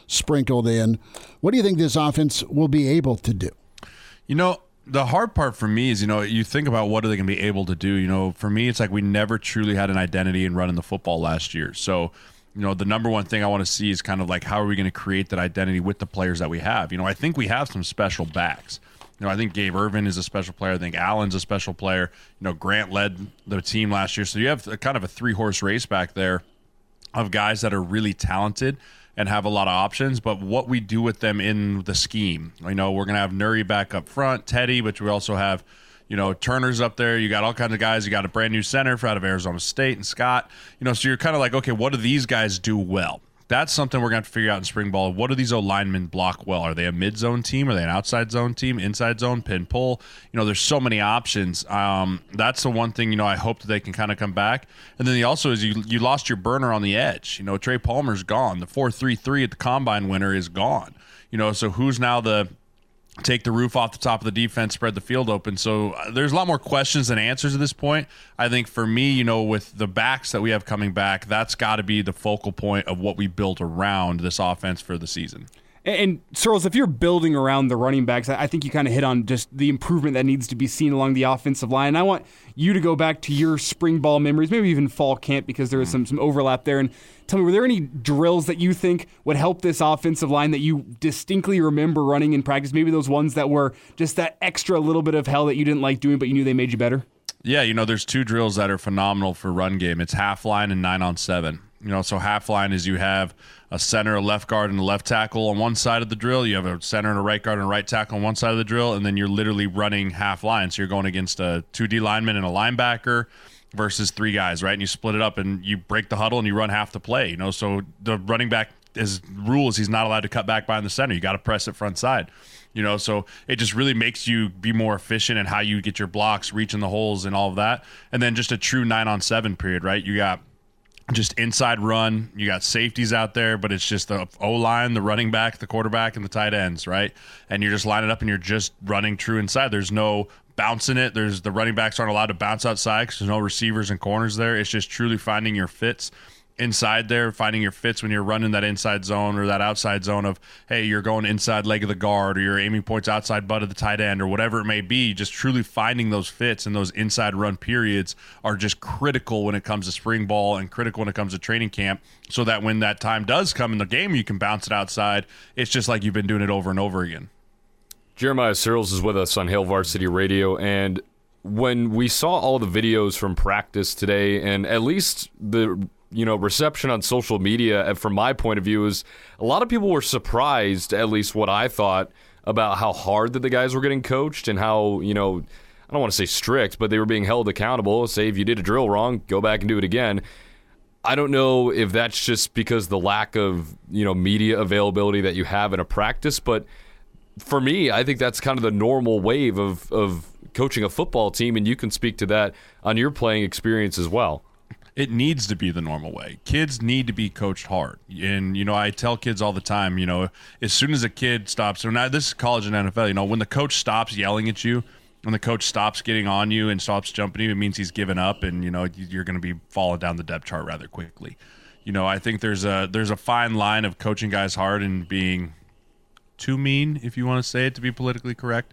sprinkled in. What do you think this offense will be able to do? You know, the hard part for me is, you think about what are they going to be able to do. For me, it's like we never truly had an identity in running the football last year. So, the number one thing I want to see is kind of like, how are we going to create that identity with the players that we have? I think we have some special backs. I think Gabe Ervin is a special player. I think Allen's a special player. Grant led the team last year. So you have kind of a 3-horse race back there of guys that are really talented and have a lot of options, but what we do with them in the scheme. We're going to have Nuri back up front, Teddy, but we also have, Turner's up there. You got all kinds of guys. You got a brand new center out of Arizona State and Scott. So you're kind of like, okay, what do these guys do well? That's something we're going to have to figure out in spring ball. What do these O-linemen block well? Are they a mid-zone team? Are they an outside zone team? Inside zone, pin, pull? There's so many options. That's the one thing, I hope that they can kind of come back. And then also is you lost your burner on the edge. Trey Palmer's gone. The 4.33 at the combine winner is gone. So who's now the take the roof off the top of the defense, spread the field open? So there's a lot more questions than answers at this point. I think for me, with the backs that we have coming back, that's got to be the focal point of what we built around this offense for the season. And Searles, if you're building around the running backs, I think you kind of hit on just the improvement that needs to be seen along the offensive line. And I want you to go back to your spring ball memories, maybe even fall camp, because there was some overlap there. And tell me, were there any drills that you think would help this offensive line that you distinctly remember running in practice? Maybe those ones that were just that extra little bit of hell that you didn't like doing, but you knew they made you better? Yeah, there's 2 drills that are phenomenal for run game. It's half line and 9-on-7. So half line is you have a center, a left guard, and a left tackle on one side of the drill. You have a center and a right guard and a right tackle on one side of the drill, and then you're literally running half line. So you're going against a 2D lineman and a linebacker versus 3 guys, right? And you split it up and you break the huddle and you run half the play. So the running back, his rule is he's not allowed to cut back behind the center. You got to press it front side. So it just really makes you be more efficient in how you get your blocks, reaching the holes and all of that. And then just a true 9-on-7 period, right? You got just inside run. You got safeties out there, but it's just the O-line, the running back, the quarterback, and the tight ends, right? And you're just lining up and you're just running true inside. There's no bouncing it. The running backs aren't allowed to bounce outside because there's no receivers and corners there. It's just truly finding your fits inside there, finding your fits when you're running that inside zone or that outside zone of, hey, you're going inside leg of the guard or you're aiming points outside butt of the tight end or whatever it may be. Just truly finding those fits and those inside run periods are just critical when it comes to spring ball and critical when it comes to training camp, so that when that time does come in the game, you can bounce it outside. It's just like you've been doing it over and over again. Jeremiah Searles is with us on Hail Varsity Radio, and when we saw all the videos from practice today, and at least the reception on social media, from my point of view, is a lot of people were surprised, at least what I thought, about how hard that the guys were getting coached and how, I don't want to say strict, but they were being held accountable. Say if you did a drill wrong, go back and do it again. I don't know if that's just because the lack of, media availability that you have in a practice, but for me, I think that's kind of the normal wave of coaching a football team, and you can speak to that on your playing experience as well. It needs to be the normal way. Kids need to be coached hard. And, I tell kids all the time, as soon as a kid stops, so now this is college and NFL, when the coach stops yelling at you, when the coach stops getting on you and stops jumping you, it means he's given up and, you're going to be falling down the depth chart rather quickly. I think there's a fine line of coaching guys hard and being too mean, if you want to say it to be politically correct.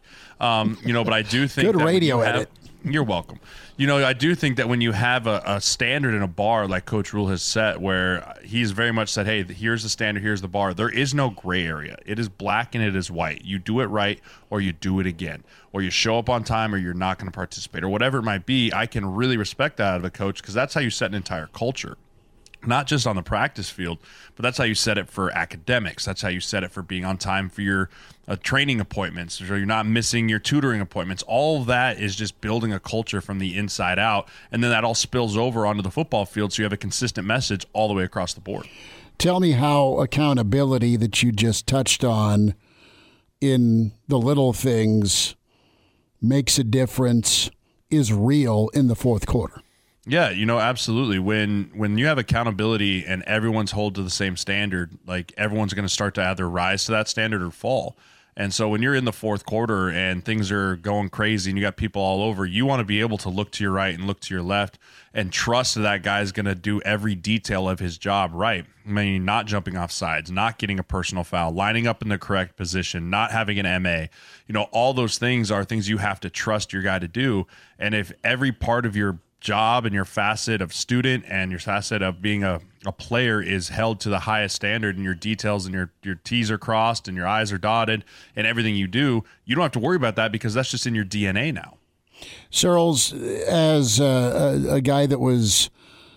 But I do think good radio edit. You're welcome. I do think that when you have a standard and a bar like Coach Rule has set, where he's very much said, hey, here's the standard, here's the bar, there is no gray area. It is black and it is white. You do it right or you do it again, or you show up on time or you're not going to participate, or whatever it might be. I can really respect that out of a coach, because that's how you set an entire culture. Not just on the practice field, but that's how you set it for academics. That's how you set it for being on time for your training appointments, or you're not missing your tutoring appointments. All of that is just building a culture from the inside out, and then that all spills over onto the football field, so you have a consistent message all the way across the board. Tell me how accountability that you just touched on in the little things makes a difference, is real in the fourth quarter. Yeah, absolutely. When you have accountability and everyone's held to the same standard, like everyone's going to start to either rise to that standard or fall. And so when you're in the fourth quarter and things are going crazy and you got people all over, you want to be able to look to your right and look to your left and trust that guy's going to do every detail of his job right. I mean, not jumping off sides, not getting a personal foul, lining up in the correct position, not having an MA. All those things are things you have to trust your guy to do. And if every part of your job and your facet of student and your facet of being a player is held to the highest standard, and your details and your T's are crossed and your I's are dotted and everything you do, you don't have to worry about that because that's just in your DNA now. Searles, as a guy that was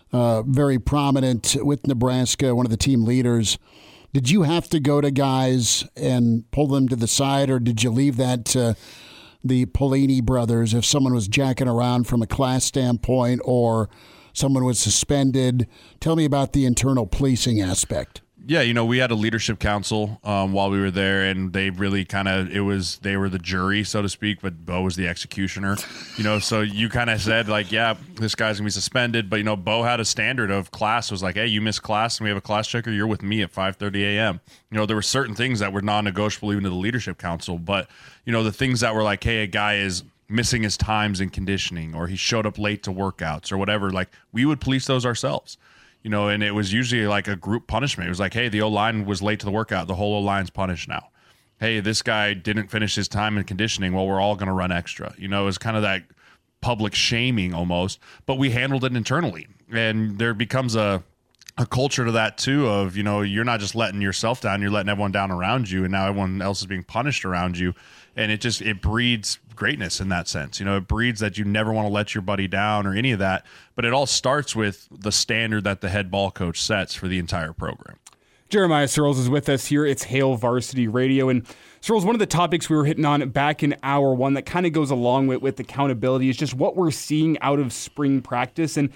very prominent with Nebraska, one of the team leaders, did you have to go to guys and pull them to the side, or did you leave that to the Pelini brothers if someone was jacking around from a class standpoint or someone was suspended? Tell me about the internal policing aspect. Yeah, we had a leadership council while we were there, and they really they were the jury, so to speak, but Bo was the executioner. So you kind of said, like, yeah, this guy's going to be suspended. But, Bo had a standard of class. It was like, hey, you missed class and we have a class checker, you're with me at 5:30 a.m. There were certain things that were non-negotiable even to the leadership council. But, the things that were like, hey, a guy is missing his times in conditioning, or he showed up late to workouts or whatever, like, we would police those ourselves. And it was usually like a group punishment. It was like, hey, the O-line was late to the workout. The whole O-line's punished now. Hey, this guy didn't finish his time in conditioning. Well, we're all going to run extra. It was kind of that public shaming almost, but we handled it internally. And there becomes a culture to that too of, you're not just letting yourself down, you're letting everyone down around you, and now everyone else is being punished around you. And it breeds greatness in that sense. It breeds that you never want to let your buddy down or any of that. But it all starts with the standard that the head ball coach sets for the entire program. Jeremiah Searles is with us here. It's Hail Varsity Radio. And Searles, one of the topics we were hitting on back in hour one that kind of goes along with accountability is just what we're seeing out of spring practice. And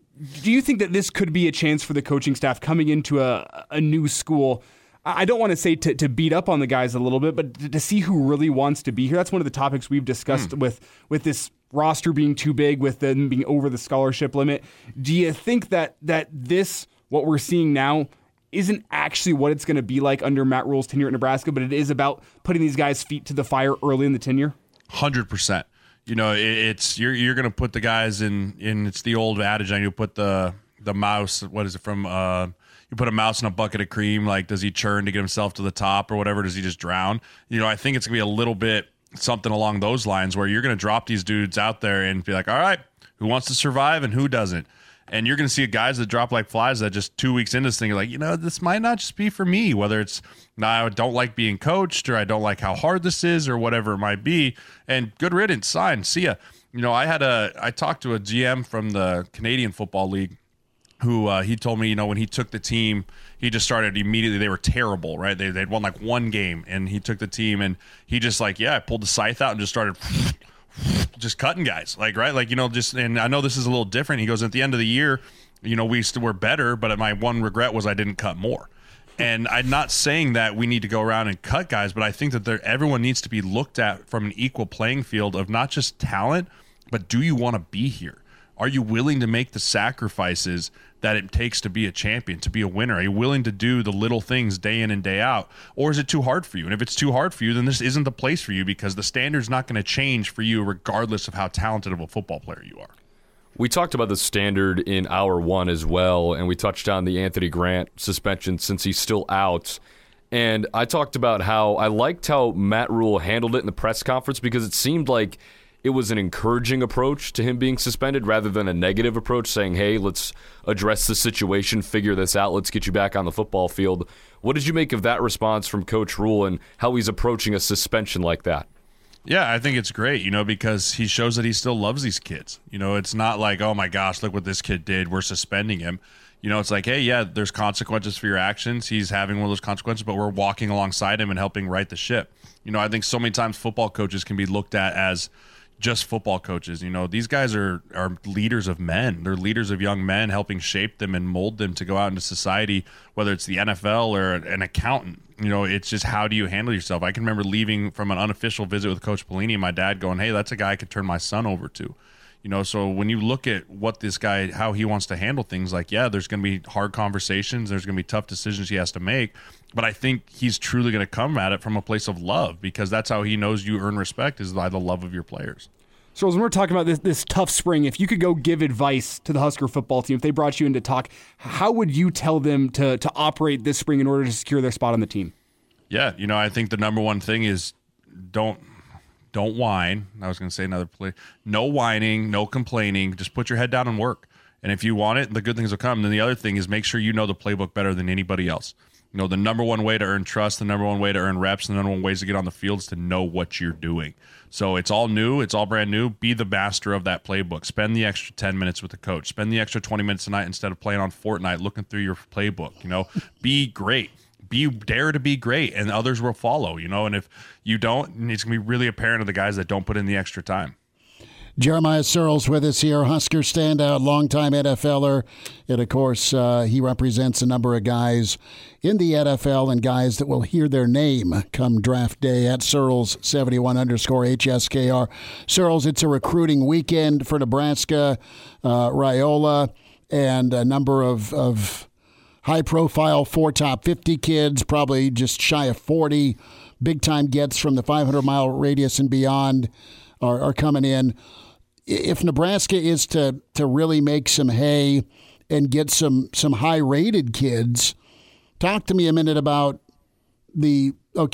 do you think that this could be a chance for the coaching staff coming into a new school? I don't want to say to beat up on the guys a little bit, but to see who really wants to be here. That's one of the topics we've discussed with this roster being too big, with them being over the scholarship limit. Do you think that this, what we're seeing now, isn't actually what it's going to be like under Matt Rhule's tenure at Nebraska, but it is about putting these guys' feet to the fire early in the tenure? 100%. It's you're going to put the guys in. It's the old adage, and you put the mouse. What is it from? You put a mouse in a bucket of cream. Like, does he churn to get himself to the top or whatever? Does he just drown? I think it's going to be a little bit something along those lines where you're going to drop these dudes out there and be like, all right, who wants to survive and who doesn't? And you're going to see guys that drop like flies that just 2 weeks into this thing are like, this might not just be for me, whether it's, I don't like being coached, or I don't like how hard this is, or whatever it might be. And good riddance, sign, see ya. I talked to a GM from the Canadian Football League who he told me, when he took the team, he just started immediately. They were terrible, right? They'd won like one game, and he took the team, and he just I pulled the scythe out and just started just cutting guys, and I know this is a little different. He goes, at the end of the year, we still were better, but my one regret was I didn't cut more. And I'm not saying that we need to go around and cut guys, but I think that everyone needs to be looked at from an equal playing field of not just talent, but do you want to be here? Are you willing to make the sacrifices that it takes to be a champion, to be a winner? Are you willing to do the little things day in and day out? Or is it too hard for you? And if it's too hard for you, then this isn't the place for you, because the standard's not going to change for you regardless of how talented of a football player you are. We talked about the standard in hour one as well, and we touched on the Anthony Grant suspension since he's still out. And I talked about how I liked how Matt Rhule handled it in the press conference, because it seemed like it was an encouraging approach to him being suspended rather than a negative approach saying, hey, let's address the situation, figure this out, let's get you back on the football field. What did you make of that response from Coach Rhule and how he's approaching a suspension like that? Yeah, I think it's great, because he shows that he still loves these kids. It's not like, oh my gosh, look what this kid did, we're suspending him. It's like, hey, yeah, there's consequences for your actions. He's having one of those consequences, but we're walking alongside him and helping right the ship. I think so many times football coaches can be looked at as just football coaches. These guys are leaders of men. They're leaders of young men, helping shape them and mold them to go out into society, whether it's the NFL or an accountant. It's just, how do you handle yourself? I can remember leaving from an unofficial visit with Coach Pelini and my dad going, hey, that's a guy I could turn my son over to. So when you look at what this guy, how he wants to handle things, like, yeah, there's going to be hard conversations. There's going to be tough decisions he has to make. But I think he's truly going to come at it from a place of love, because that's how he knows you earn respect, is by the love of your players. So when we're talking about this tough spring, if you could go give advice to the Husker football team, if they brought you in to talk, how would you tell them to operate this spring in order to secure their spot on the team? Yeah, I think the number one thing is don't whine. I was going to say another play. No whining, no complaining. Just put your head down and work. And if you want it, the good things will come. Then the other thing is make sure you know the playbook better than anybody else. The number one way to earn trust, the number one way to earn reps, the number one ways to get on the field is to know what you're doing. So it's all new. It's all brand new. Be the master of that playbook. Spend the extra 10 minutes with the coach. Spend the extra 20 minutes a night instead of playing on Fortnite, looking through your playbook. Be great. Dare to be great, and others will follow, and if you don't, it's going to be really apparent to the guys that don't put in the extra time. Jeremiah Sirles with us here, Husker standout, longtime NFLer, and of course he represents a number of guys in the NFL and guys that will hear their name come draft day at Sirles71_HSKR. Sirles, it's a recruiting weekend for Nebraska, Raiola, and a number of high-profile 4 top 50 kids, probably just shy of 40 big-time gets from the 500-mile radius and beyond are coming in. If Nebraska is to really make some hay and get some high-rated kids, talk to me a minute about you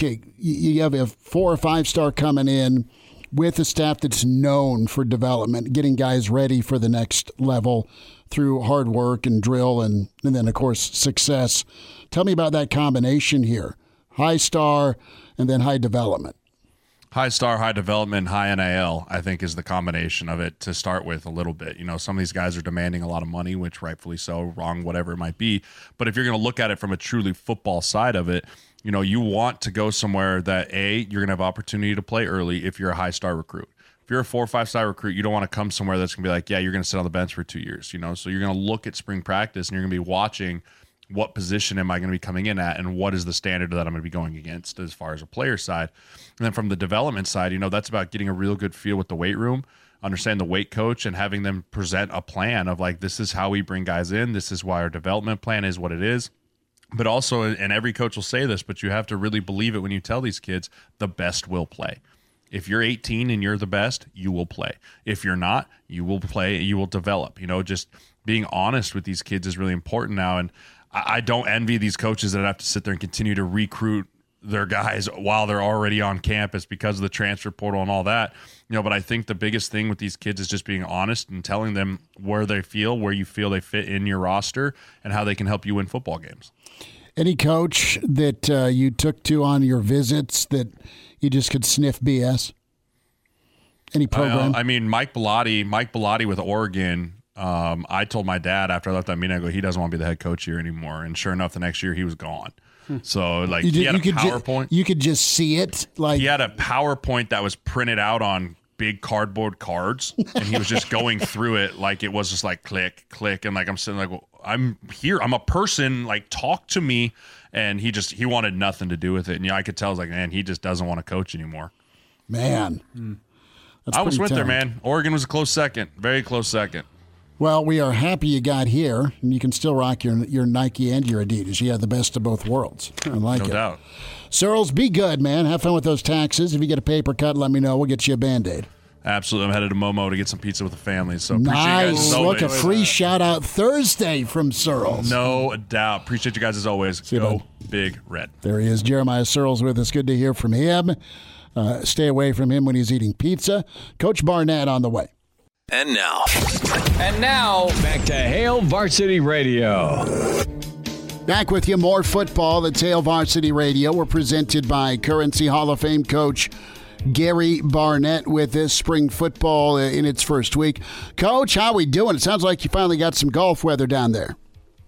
have a 4 or 5-star coming in with a staff that's known for development, getting guys ready for the next level through hard work and drill and then, of course, success. Tell me about that combination here. High star and then high development. High star, high development, high NIL, I think, is the combination of it to start with a little bit. Some of these guys are demanding a lot of money, which rightfully so, wrong, whatever it might be. But if you're going to look at it from a truly football side of it, you want to go somewhere that, A, you're going to have opportunity to play early if you're a high star recruit. If you're a 4 or 5-star recruit, you don't want to come somewhere that's going to be like, yeah, you're going to sit on the bench for 2 years, So you're going to look at spring practice and you're going to be watching what position am I going to be coming in at and what is the standard that I'm going to be going against as far as a player side. And then from the development side, that's about getting a real good feel with the weight room, understand the weight coach, and having them present a plan of like, this is how we bring guys in. This is why our development plan is what it is. But also, and every coach will say this, but you have to really believe it when you tell these kids, the best will play. If you're 18 and you're the best, you will play. If you're not, you will play, you will develop. Just being honest with these kids is really important now. And I don't envy these coaches that have to sit there and continue to recruit their guys while they're already on campus because of the transfer portal and all that. But I think the biggest thing with these kids is just being honest and telling them where you feel they fit in your roster and how they can help you win football games. Any coach that you took to on your visits that you just could sniff BS? Any program? Mike Bellotti with Oregon. I told my dad after I left that meeting, I go, he doesn't want to be the head coach here anymore. And sure enough, the next year he was gone. So he had a PowerPoint. You could just see it. He had a PowerPoint that was printed out on big cardboard cards, and he was just going through it like it was just like click, click, and like I'm sitting like, well, I'm here, I'm a person, like talk to me, and he wanted nothing to do with it, and I could tell, I was like, man, he just doesn't want to coach anymore. Man, I was with there, man. Oregon was a close second, very close second. Well, we are happy you got here, and you can still rock your Nike and your Adidas. You have the best of both worlds. I like it. No doubt. Sirles, be good, man. Have fun with those taxes. If you get a paper cut, let me know. We'll get you a Band-Aid. Absolutely. I'm headed to Momo to get some pizza with the family. So appreciate you guys as always. Look, a free shout-out Thursday from Sirles. No doubt. Appreciate you guys as always. Go Big Red. There he is, Jeremiah Sirles with us. Good to hear from him. Stay away from him when he's eating pizza. Coach Barnett on the way. And now, back to Hail Varsity Radio. Back with you, more football at Hail Varsity Radio. We're presented by Currency Hall of Fame coach Gary Barnett with this spring football in its first week. Coach, how we doing? It sounds like you finally got some golf weather down there.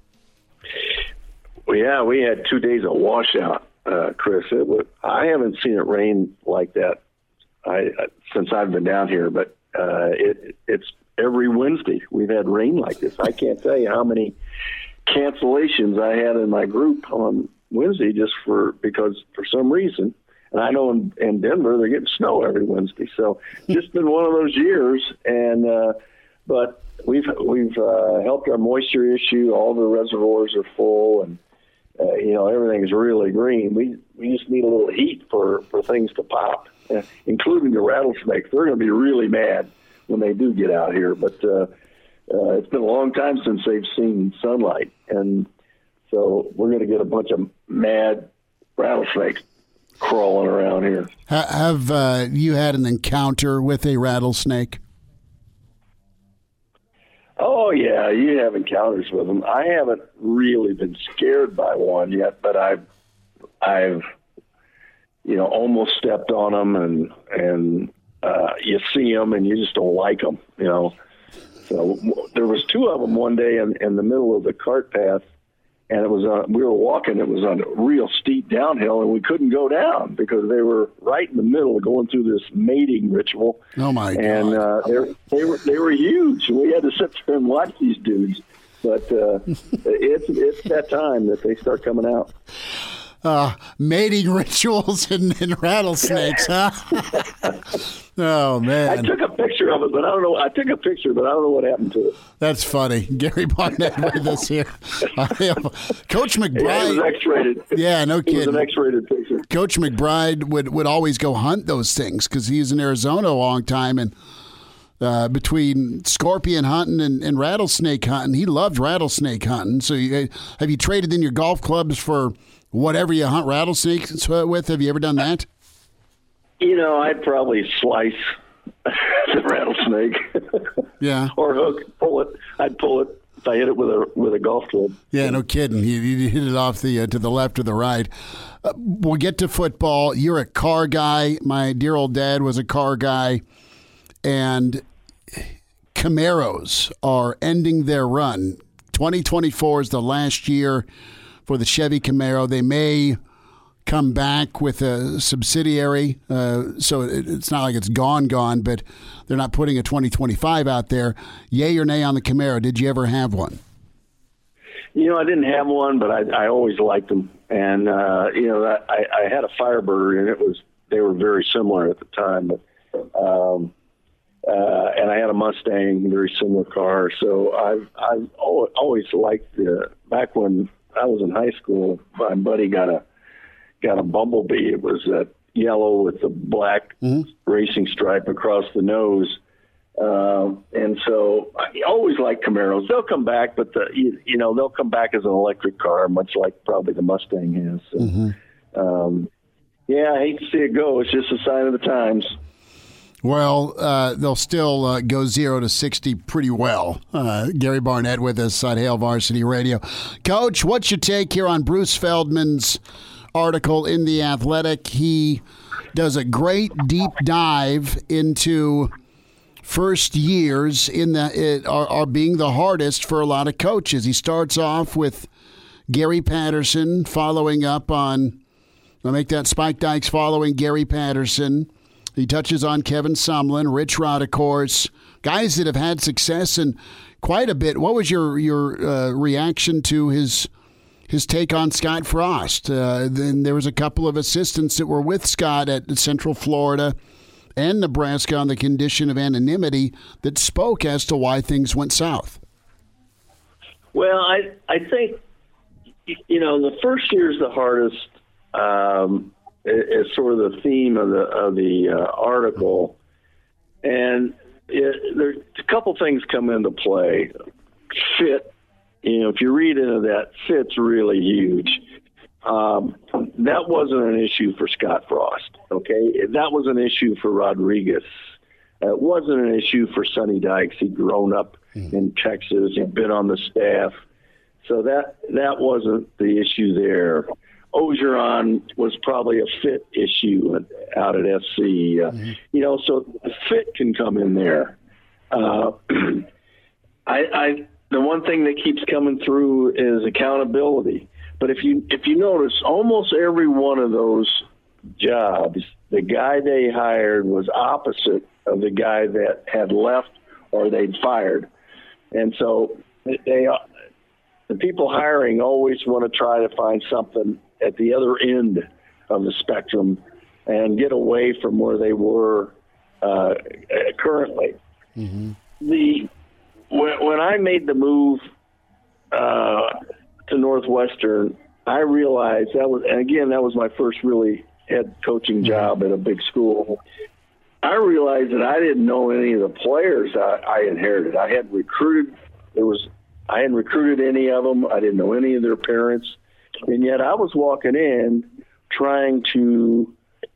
Well, yeah, we had 2 days of washout, Chris. I haven't seen it rain like that since I've been down here, but it's every Wednesday we've had rain like this. I can't tell you how many cancellations I had in my group on Wednesday because for some reason And I know in Denver they're getting snow every Wednesday. So just been one of those years. And but we've helped our moisture issue. All the reservoirs are full, and everything is really green. We just need a little heat for things to pop, including the rattlesnakes. They're going to be really mad when they do get out here. But it's been a long time since they've seen sunlight, and so we're going to get a bunch of mad rattlesnakes crawling around here. Have you had an encounter with a rattlesnake? Oh, yeah, you have encounters with them. I haven't really been scared by one yet, but I've almost stepped on them, and you see them, and you just don't like them, So there was two of them one day in the middle of the cart path, and it was we were walking. It was on a real steep downhill, and we couldn't go down because they were right in the middle, going through this mating ritual. Oh my God! And they were huge. We had to sit there and watch these dudes. But it's that time that they start coming out. Mating rituals and rattlesnakes, huh? Oh, man. I took a picture of it, but I don't know. I took a picture, but I don't know what happened to it. That's funny. Gary Barnett with us here. Coach McBride. Yeah, it was X-rated. Yeah, no kidding. It was an X-rated picture. Coach McBride would always go hunt those things because he was in Arizona a long time, and between scorpion hunting and rattlesnake hunting, he loved rattlesnake hunting. So have you traded in your golf clubs for whatever you hunt rattlesnakes with? Have you ever done that? I'd probably slice the rattlesnake. Yeah. Or pull it. I'd pull it if I hit it with a golf club. Yeah, no kidding. You hit it off to the left or the right. We'll get to football. You're a car guy. My dear old dad was a car guy. And Camaros are ending their run. 2024 is the last year for the Chevy Camaro. They may come back with a subsidiary, so it's not like it's gone, but they're not putting a 2025 out there. Yay or nay on the Camaro? Did you ever have one? I didn't have one, but I always liked them. And, I had a Firebird, and they were very similar at the time. But, and I had a Mustang, very similar car. So I've always liked back when I was in high school, my buddy got a Bumblebee. It was that yellow with the black racing stripe across the nose. And so I always liked Camaros. They'll come back, but they'll come back as an electric car, much like probably the Mustang has. So, I hate to see it go. It's just a sign of the times. Well, they'll still go 0 to 60 pretty well. Gary Barnett with us on Hail Varsity Radio. Coach, what's your take here on Bruce Feldman's article in The Athletic? He does a great deep dive into first years are being the hardest for a lot of coaches. He starts off with Gary Patterson following up on, I'll make that Spike Dykes following Gary Patterson. He touches on Kevin Sumlin, Rich Rod, of course, guys that have had success and quite a bit. What was your reaction to his take on Scott Frost? Then there was a couple of assistants that were with Scott at Central Florida and Nebraska on the condition of anonymity that spoke as to why things went south. Well, I think, the first year is the hardest. Is sort of the theme of the article, and there's a couple things come into play. Fit, if you read into that, fit's really huge. That wasn't an issue for Scott Frost. Okay, that was an issue for Rodriguez. It wasn't an issue for Sonny Dykes. He'd grown up in Texas. He'd been on the staff, so that wasn't the issue there. Ogeron was probably a fit issue out at SC. So fit can come in there. The one thing that keeps coming through is accountability. But if you notice, almost every one of those jobs, the guy they hired was opposite of the guy that had left or they'd fired. And so the people hiring always want to try to find something at the other end of the spectrum and get away from where they were currently. Mm-hmm. When I made the move to Northwestern, I realized that was my first really head coaching job at a big school. I realized that I didn't know any of the players I inherited. I hadn't recruited any of them. I didn't know any of their parents, and yet I was walking in trying to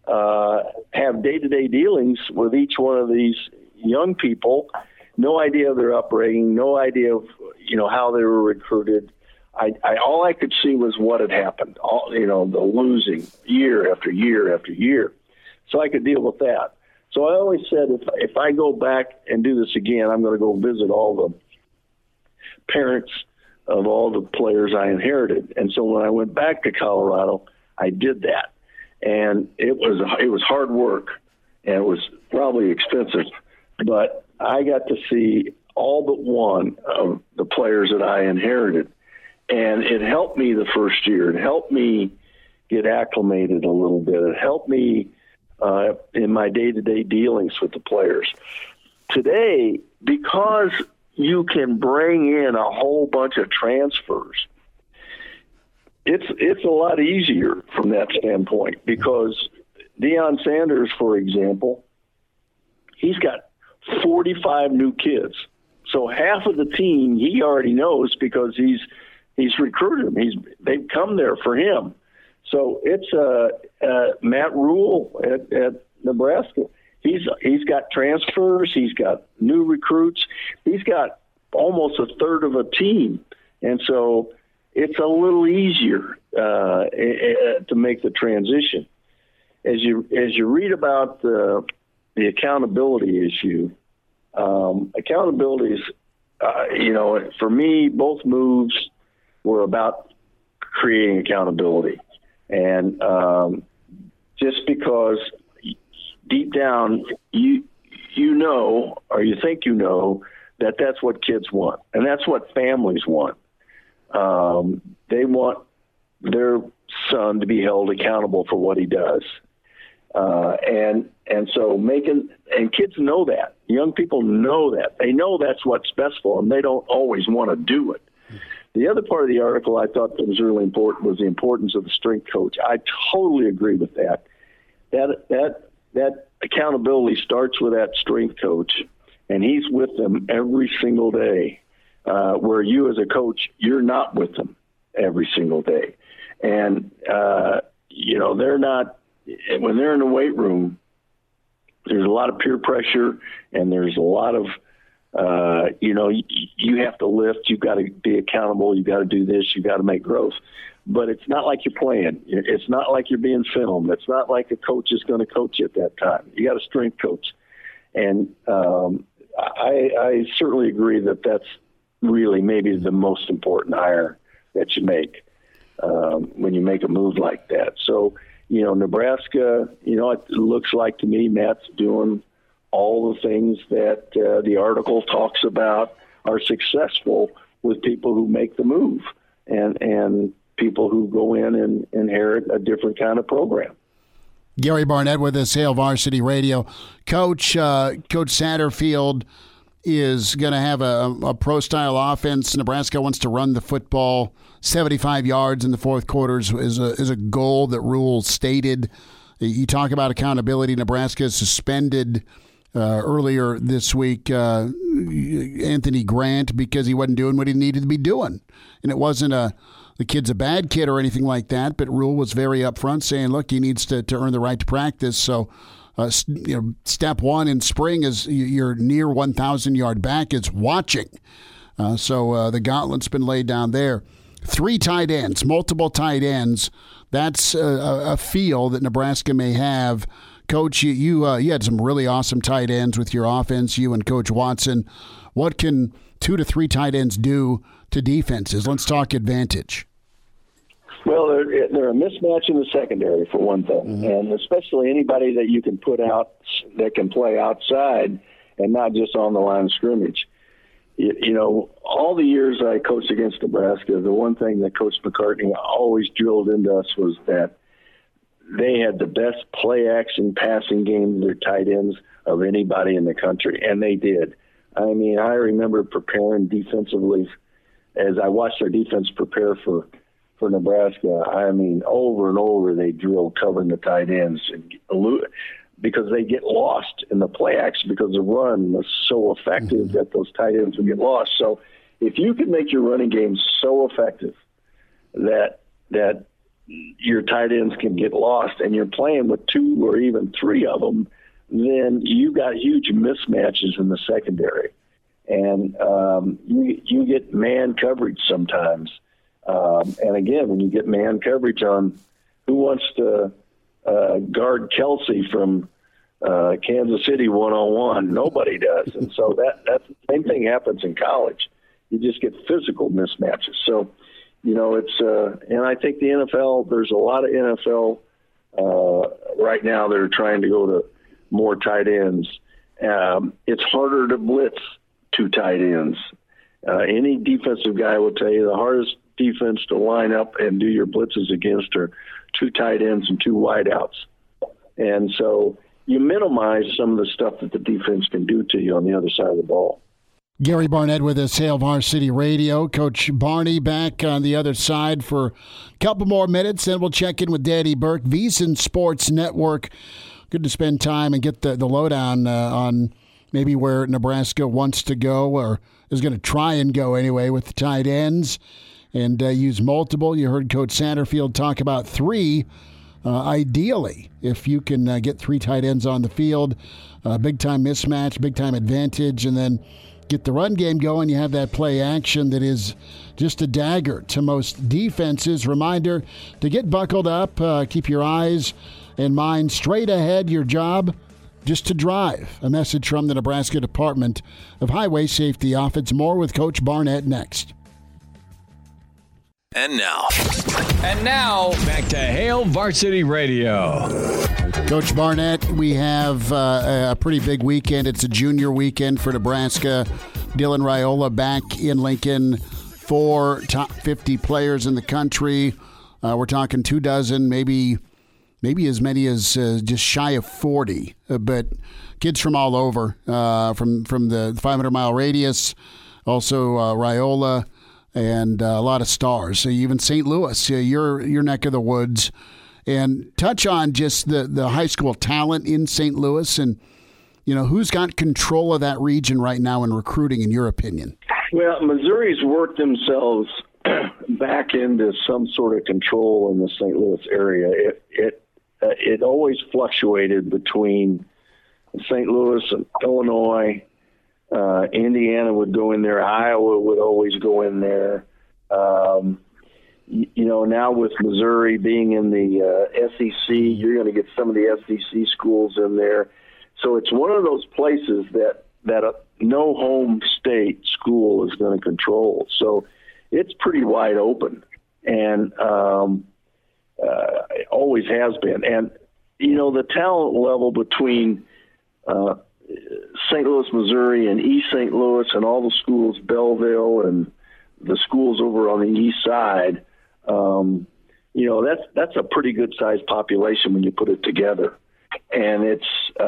have day-to-day dealings with each one of these young people. No idea of their upbringing, no idea of how they were recruited. All I could see was what had happened. The losing year after year after year. So I could deal with that. So I always said, if I go back and do this again, I'm going to go visit all the parents of all the players I inherited. And so when I went back to Colorado, I did that, and it was hard work, and it was probably expensive, but I got to see all but one of the players that I inherited, and it helped me the first year. It helped me get acclimated a little bit. It helped me in my day-to-day dealings with the players. Today, because you can bring in a whole bunch of transfers, it's a lot easier from that standpoint, because Deion Sanders, for example, he's got 45 new kids. So half of the team he already knows because he's recruited them. They've come there for him. So it's Matt Rule at Nebraska. He's got transfers. He's got new recruits. He's got almost a third of a team, and so it's a little easier to make the transition. As you read about the accountability issue, accountability is, for me, both moves were about creating accountability. And just because deep down you know, or you think you know, that that's what kids want, and that's what families want. They want their son to be held accountable for what he does. And so and kids know that. Young people know that. They know that's what's best for them. They don't always want to do it. The other part of the article I thought that was really important was the importance of the strength coach. I totally agree with that. That accountability starts with that strength coach, and he's with them every single day, where you as a coach, you're not with them every single day. And, they're not, when they're in the weight room, there's a lot of peer pressure, and there's a lot of, you have to lift, you've got to be accountable, you've got to do this, you've got to make growth. But it's not like you're playing. It's not like you're being filmed. It's not like a coach is going to coach you at that time. You got a strength coach. And I certainly agree that that's really maybe the most important hire that you make when you make a move like that. So, Nebraska, it looks like to me Matt's doing all the things that the article talks about are successful with people who make the move and people who go in and inherit a different kind of program. Gary Barnett with us, Hail Varsity Radio. Coach Satterfield is going to have a pro-style offense. Nebraska wants to run the football 75 yards in the fourth quarter is a goal that Rule stated. You talk about accountability. Nebraska suspended earlier this week Anthony Grant because he wasn't doing what he needed to be doing. And it wasn't the kid's a bad kid or anything like that, but Rule was very upfront saying, look, he needs to earn the right to practice. So, step one in spring is your near 1,000-yard back is watching. So the gauntlet's been laid down there. 3 tight ends, multiple tight ends. That's a feel that Nebraska may have. Coach, you had some really awesome tight ends with your offense, you and Coach Watson. What can 2 to 3 tight ends do to defenses? Let's talk advantage. Well, they're a mismatch in the secondary, for one thing, and especially anybody that you can put out that can play outside and not just on the line of scrimmage. All the years I coached against Nebraska, the one thing that Coach McCartney always drilled into us was that they had the best play action passing game with their tight ends of anybody in the country, and they did. I mean, I remember preparing defensively as I watched our defense prepare for Nebraska. I mean, over and over they drilled covering the tight ends because they get lost in the play action because the run was so effective that those tight ends would get lost. So if you can make your running game so effective that your tight ends can get lost and you're playing with 2 or even 3 of them, then you got huge mismatches in the secondary. And you get man coverage sometimes. And again, when you get man coverage on who wants to guard Kelsey from Kansas City one-on-one, nobody does. And so that's the same thing happens in college. You just get physical mismatches. So, it's and I think the NFL, there's a lot of NFL right now that are trying to go to more tight ends. It's harder to blitz 2 tight ends. Any defensive guy will tell you the hardest defense to line up and do your blitzes against are 2 tight ends and 2 wideouts. And so you minimize some of the stuff that the defense can do to you on the other side of the ball. Gary Barnett with us, Hail Varsity Radio. Coach Barney back on the other side for a couple more minutes, then we'll check in with Danny Burke, VSiN Sports Network. Good to spend time and get the lowdown on maybe where Nebraska wants to go or is going to try and go anyway with the tight ends and use multiple. You heard Coach Satterfield talk about 3, ideally, if you can get 3 tight ends on the field, big-time mismatch, big-time advantage, and then get the run game going. You have that play action that is just a dagger to most defenses. Reminder to get buckled up, keep your eyes and mind straight ahead. Your job just to drive. A message from the Nebraska Department of Highway Safety Office. More with Coach Barnett next. And now, back to Hail Varsity Radio. Coach Barnett, we have a pretty big weekend. It's a junior weekend for Nebraska. Dylan Raiola back in Lincoln. 4 top 50 players in the country. We're talking 24, maybe as many as just shy of 40. But kids from all over, from the 500-mile radius, also Raiola, and a lot of stars. So even St. Louis, your neck of the woods. And touch on just the high school talent in St. Louis and, who's got control of that region right now in recruiting, in your opinion? Well, Missouri's worked themselves back into some sort of control in the St. Louis area. It always fluctuated between St. Louis and Illinois. Indiana would go in there. Iowa would always go in there. Now with Missouri being in the SEC, you're going to get some of the SEC schools in there. So it's one of those places that no home state school is going to control. So it's pretty wide open, and it always has been. And, the talent level between St. Louis, Missouri, and East St. Louis, and all the schools, Belleville, and the schools over on the east side, that's a pretty good sized population when you put it together, and it's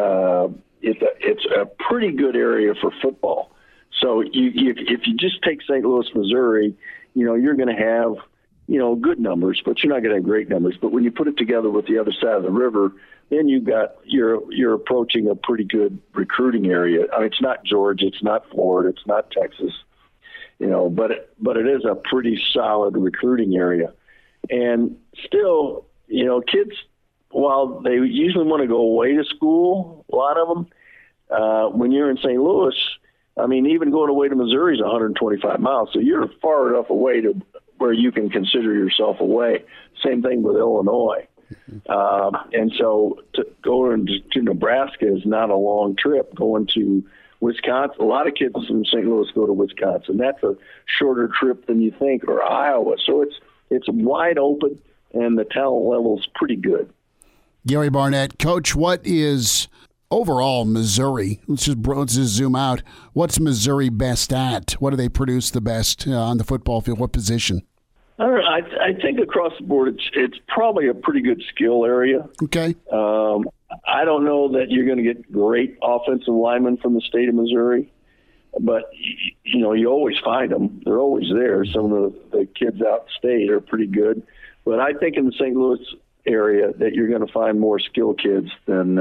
a pretty good area for football. So if you just take St. Louis, Missouri, you're going to have good numbers, but you're not going to have great numbers. But when you put it together with the other side of the river, then you're approaching a pretty good recruiting area. I mean, it's not Georgia, it's not Florida, it's not Texas, but it is a pretty solid recruiting area. And still, kids, while they usually want to go away to school, a lot of them, when you're in St. Louis, I mean, even going away to Missouri is 125 miles, so you're far enough away to where you can consider yourself away. Same thing with Illinois. And so going to Nebraska is not a long trip. Going to Wisconsin, a lot of kids from St. Louis go to Wisconsin. That's a shorter trip than you think, or Iowa. So it's wide open, and the talent level is pretty good. Gary Barnett, Coach, what is overall Missouri? Let's just zoom out. What's Missouri best at? What do they produce the best on the football field? What position? I don't know. I think across the board, it's probably a pretty good skill area. Okay. I don't know that you're going to get great offensive linemen from the state of Missouri, but you always find them. They're always there. Some of the kids out of state are pretty good, but I think in the St. Louis area that you're going to find more skilled kids than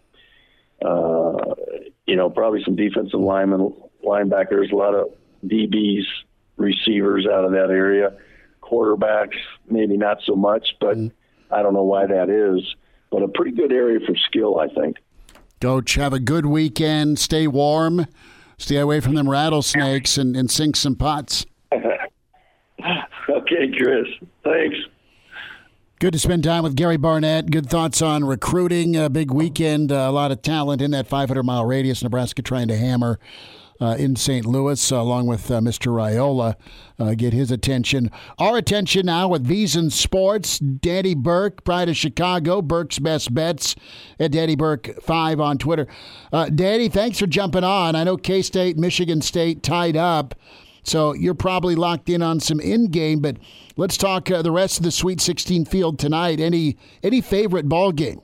probably some defensive linemen, linebackers, a lot of DBs, receivers out of that area. Quarterbacks, maybe not so much, but I don't know why that is. But a pretty good area for skill, I think. Coach, have a good weekend. Stay warm. Stay away from them rattlesnakes and sink some pots. Okay, Chris. Thanks. Good to spend time with Gary Barnett. Good thoughts on recruiting. A big weekend. A lot of talent in that 500-mile radius. Nebraska trying to hammer in St. Louis, along with Mr. Raiola, get his attention. Our attention now with VSiN Sports. Danny Burke, Pride of Chicago, Burke's Best Bets at Danny Burke 5 on Twitter. Danny, thanks for jumping on. I know K-State, Michigan State tied up, so you're probably locked in on some in-game, but let's talk the rest of the Sweet 16 field tonight. Any favorite ball game?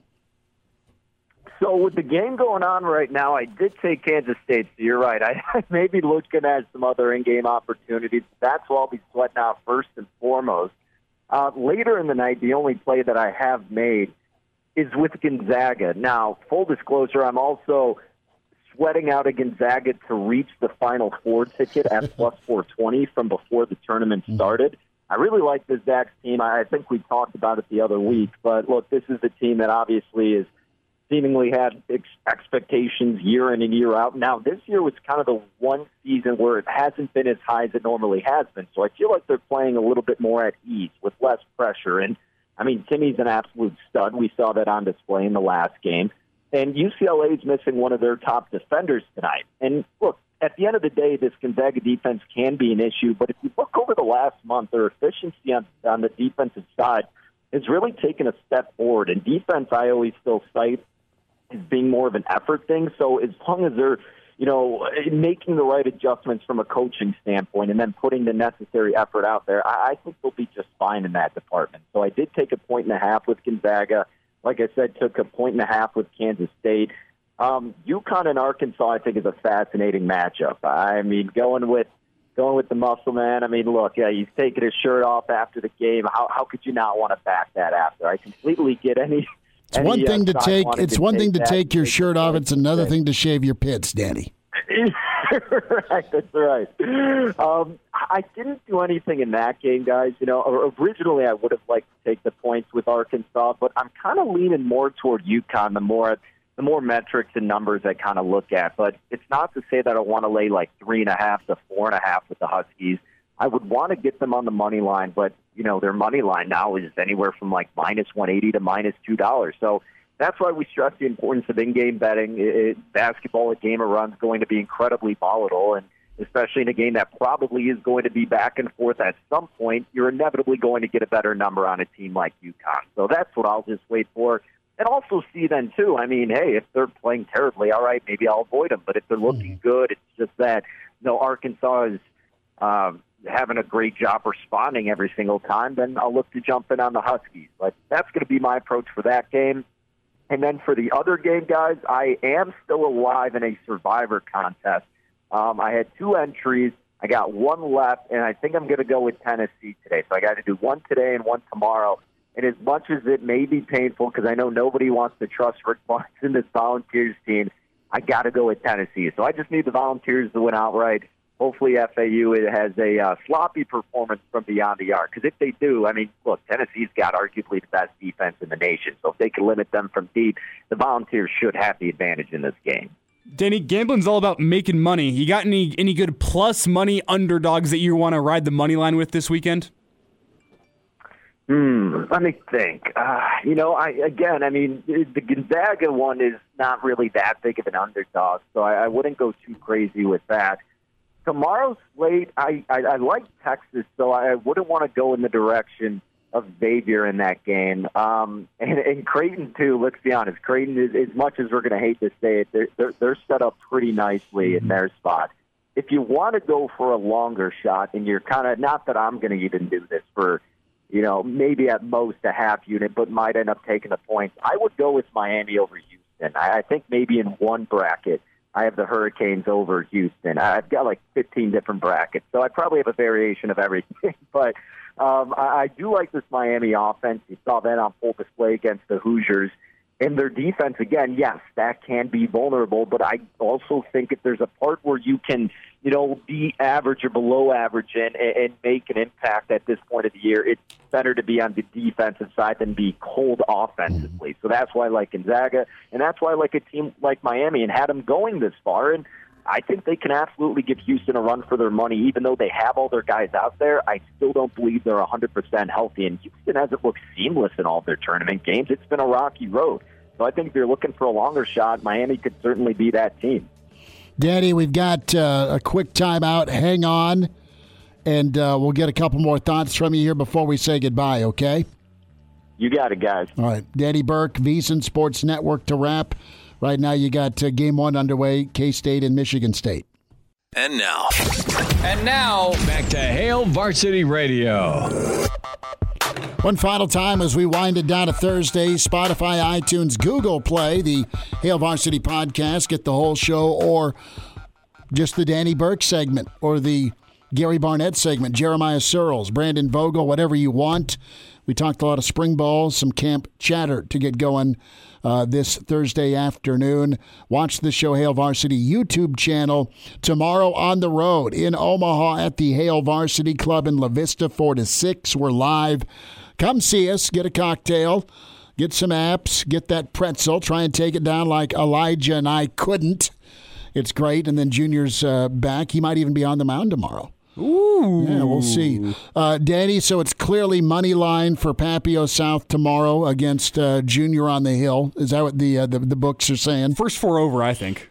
So with the game going on right now, I did take Kansas State, so you're right. I may be looking at some other in-game opportunities. That's what I'll be sweating out first and foremost. Later in the night, the only play that I have made is with Gonzaga. Now, full disclosure, I'm also sweating out a Gonzaga to reach the Final Four ticket at plus 420 from before the tournament started. I really like this Zags team. I think we talked about it the other week. But, look, this is the team that obviously is seemingly had expectations year in and year out. Now, this year was kind of the one season where it hasn't been as high as it normally has been. So I feel like they're playing a little bit more at ease with less pressure. And, I mean, Timmy's an absolute stud. We saw that on display in the last game. And UCLA is missing one of their top defenders tonight. And, look, at the end of the day, this Gonzaga defense can be an issue. But if you look over the last month, their efficiency on the defensive side has really taken a step forward. And defense, I always still cite as being more of an effort thing. So as long as they're, making the right adjustments from a coaching standpoint and then putting the necessary effort out there, I think they'll be just fine in that department. So I did take 1.5 points with Gonzaga. Like I said, took 1.5 points with Kansas State. UConn and Arkansas, I think, is a fascinating matchup. I mean, going with the muscle man. I mean, look, he's taking his shirt off after the game. How could you not want to back that after? I completely get any. It's one thing to take. It's one thing to take your shirt off. It's another thing to shave your pits, Danny. Right, that's right. I didn't do anything in that game, guys. Originally I would have liked to take the points with Arkansas, but I'm kind of leaning more toward UConn. The more metrics and numbers I kind of look at. But it's not to say that I want to lay like 3.5 to 4.5 with the Huskies. I would want to get them on the money line, but their money line now is anywhere from like minus 180 to minus $2. So that's why we stress the importance of in-game betting. Basketball, a game of runs, going to be incredibly volatile, and especially in a game that probably is going to be back and forth at some point, you're inevitably going to get a better number on a team like UConn. So that's what I'll just wait for. And also see then, too, I mean, hey, if they're playing terribly, all right, maybe I'll avoid them. But if they're looking good, it's just that, Arkansas is having a great job responding every single time, then I'll look to jump in on the Huskies. But that's going to be my approach for that game. And then for the other game, guys, I am still alive in a Survivor contest. I had 2 entries. I got 1 left, and I think I'm going to go with Tennessee today. So I got to do 1 today and 1 tomorrow. And as much as it may be painful, because I know nobody wants to trust Rick Barnes in this Volunteers team, I got to go with Tennessee. So I just need the Volunteers to win outright. Hopefully FAU has a sloppy performance from beyond the arc. Because if they do, I mean, look, Tennessee's got arguably the best defense in the nation. So if they can limit them from deep, the Volunteers should have the advantage in this game. Danny, gambling's all about making money. You got any good plus money underdogs that you want to ride the money line with this weekend? Let me think. The Gonzaga one is not really that big of an underdog, so I wouldn't go too crazy with that. Tomorrow's slate, I like Texas, so I wouldn't want to go in the direction of Xavier in that game. And Creighton, too, let's be honest. Creighton, as much as we're going to hate to say it, they're set up pretty nicely in their spot. if you want to go for a longer shot, and you're kind of, not that I'm going to even do this for, maybe at most a half unit, but might end up taking the points, I would go with Miami over Houston. I think maybe in one bracket, I have the Hurricanes over Houston. I've got like 15 different brackets, so I probably have a variation of everything. But I do like this Miami offense. You saw that on full display against the Hoosiers. And their defense, again, yes, that can be vulnerable, but I also think if there's a part where you can, be average or below average and make an impact at this point of the year, it's better to be on the defensive side than be cold offensively. So that's why I like Gonzaga, and that's why I like a team like Miami and had them going this far. And I think they can absolutely give Houston a run for their money, even though they have all their guys out there. I still don't believe they're 100% healthy, and Houston hasn't looked seamless in all their tournament games. It's been a rocky road. So I think if you're looking for a longer shot, Miami could certainly be that team. Danny, we've got a quick timeout. Hang on, and we'll get a couple more thoughts from you here before we say goodbye, okay? You got it, guys. All right. Danny Burke, VSiN Sports Network to wrap. Right now you got Game 1 underway, K-State and Michigan State. And now, back to Hail Varsity Radio. One final time as we wind it down to Thursday, Spotify, iTunes, Google Play, the Hail Varsity Podcast. Get the whole show or just the Danny Burke segment or the Gary Barnett segment, Jeremiah Searles, Brandon Vogel, whatever you want. We talked a lot of spring ball, some camp chatter to get going this Thursday afternoon. Watch the show Hail Varsity YouTube channel. Tomorrow on the road in Omaha at the Hail Varsity Club in La Vista, 4 to 6. We're live. Come see us, get a cocktail, get some apps, get that pretzel, try and take it down like Elijah and I couldn't. It's great. And then Junior's back. He might even be on the mound tomorrow. Ooh. Yeah, we'll see. Danny, so it's clearly money line for Papio South tomorrow against Junior on the Hill. Is that what the books are saying? First 4 over, I think.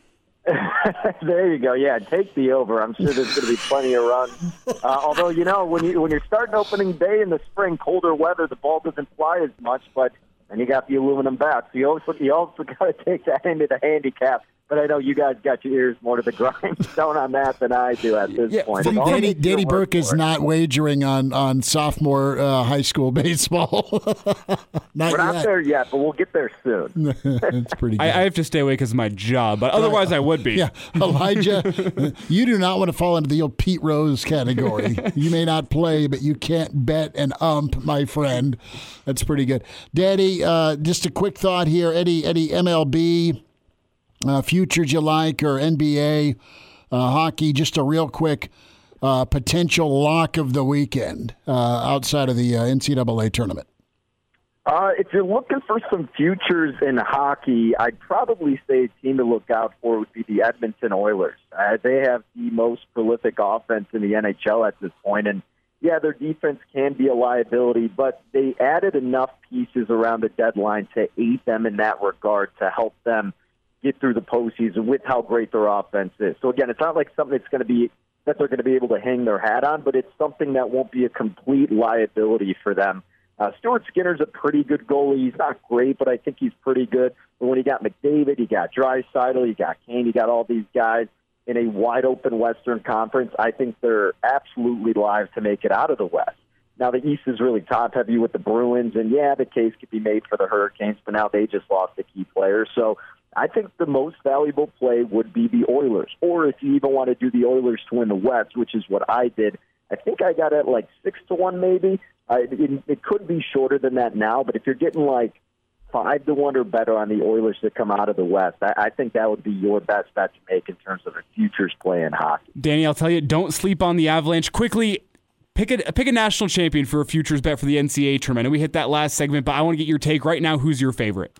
There you go. Yeah, take the over. I'm sure there's going to be plenty of runs. Although, when you're starting opening day in the spring, colder weather, the ball doesn't fly as much, but then you got the aluminum bats. So you also got to take that into the handicap. But I know you guys got your ears more to the grindstone on that than I do at this point. Danny Burke is not wagering on sophomore high school baseball. We're not there yet, but we'll get there soon. That's pretty good. I have to stay away because of my job, but otherwise I would be. Yeah, Elijah, you do not want to fall into the old Pete Rose category. You may not play, but you can't bet and my friend. That's pretty good. Danny, just a quick thought here. Any MLB futures you like, or NBA hockey, just a real quick potential lock of the weekend outside of the NCAA tournament? If you're looking for some futures in hockey, I'd probably say a team to look out for would be the Edmonton Oilers. They have the most prolific offense in the NHL at this point, and yeah, their defense can be a liability, but they added enough pieces around the deadline to aid them in that regard to help them get through the postseason with how great their offense is. So again, it's not like something that they're going to be able to hang their hat on, but it's something that won't be a complete liability for them. Stuart Skinner's a pretty good goalie. He's not great, but I think he's pretty good. But when you got McDavid, you got Draisaitl, you got Kane, you got all these guys in a wide-open Western Conference, I think they're absolutely live to make it out of the West. Now, the East is really top-heavy with the Bruins, and yeah, the case could be made for the Hurricanes, but now they just lost a key player. So I think the most valuable play would be the Oilers. Or if you even want to do the Oilers to win the West, which is what I did, I think I got it like 6-1 maybe. It could be shorter than that now, but if you're getting like 5-1 or better on the Oilers to come out of the West, I think that would be your best bet to make in terms of a futures play in hockey. Danny, I'll tell you, don't sleep on the Avalanche. Quickly, pick a national champion for a futures bet for the NCAA tournament. And we hit that last segment, but I want to get your take right now. Who's your favorite?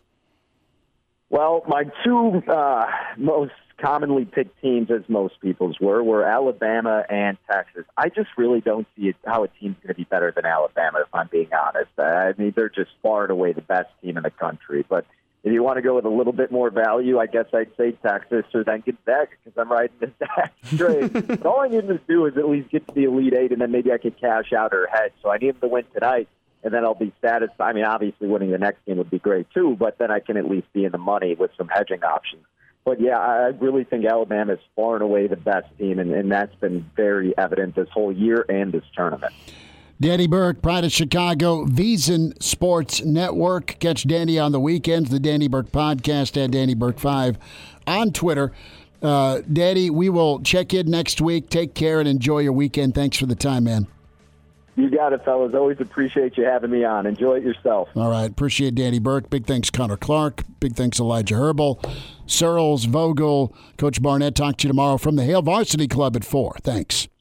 Well, my two most commonly picked teams, as most people's were Alabama and Texas. I just really don't see how a team's going to be better than Alabama, if I'm being honest. I mean, they're just far and away the best team in the country. But if you want to go with a little bit more value, I guess I'd say Texas or then Gonzaga, because I'm riding the Zach straight. But all I need to do is at least get to the Elite Eight, and then maybe I could cash out or hedge. So I need them to win tonight, and then I'll be satisfied. I mean, obviously winning the next game would be great too, but then I can at least be in the money with some hedging options. But, yeah, I really think Alabama is far and away the best team, and that's been very evident this whole year and this tournament. Danny Burke, Pride of Chicago, VSiN Sports Network. Catch Danny on the weekends, the Danny Burke Podcast, at Danny Burke 5 on Twitter. Danny, we will check in next week. Take care and enjoy your weekend. Thanks for the time, man. You got it, fellas. Always appreciate you having me on. Enjoy it yourself. All right. Appreciate Danny Burke. Big thanks, Connor Clark. Big thanks, Elijah Herbal. Searles, Vogel, Coach Barnett. Talk to you tomorrow from the Hale Varsity Club at 4. Thanks.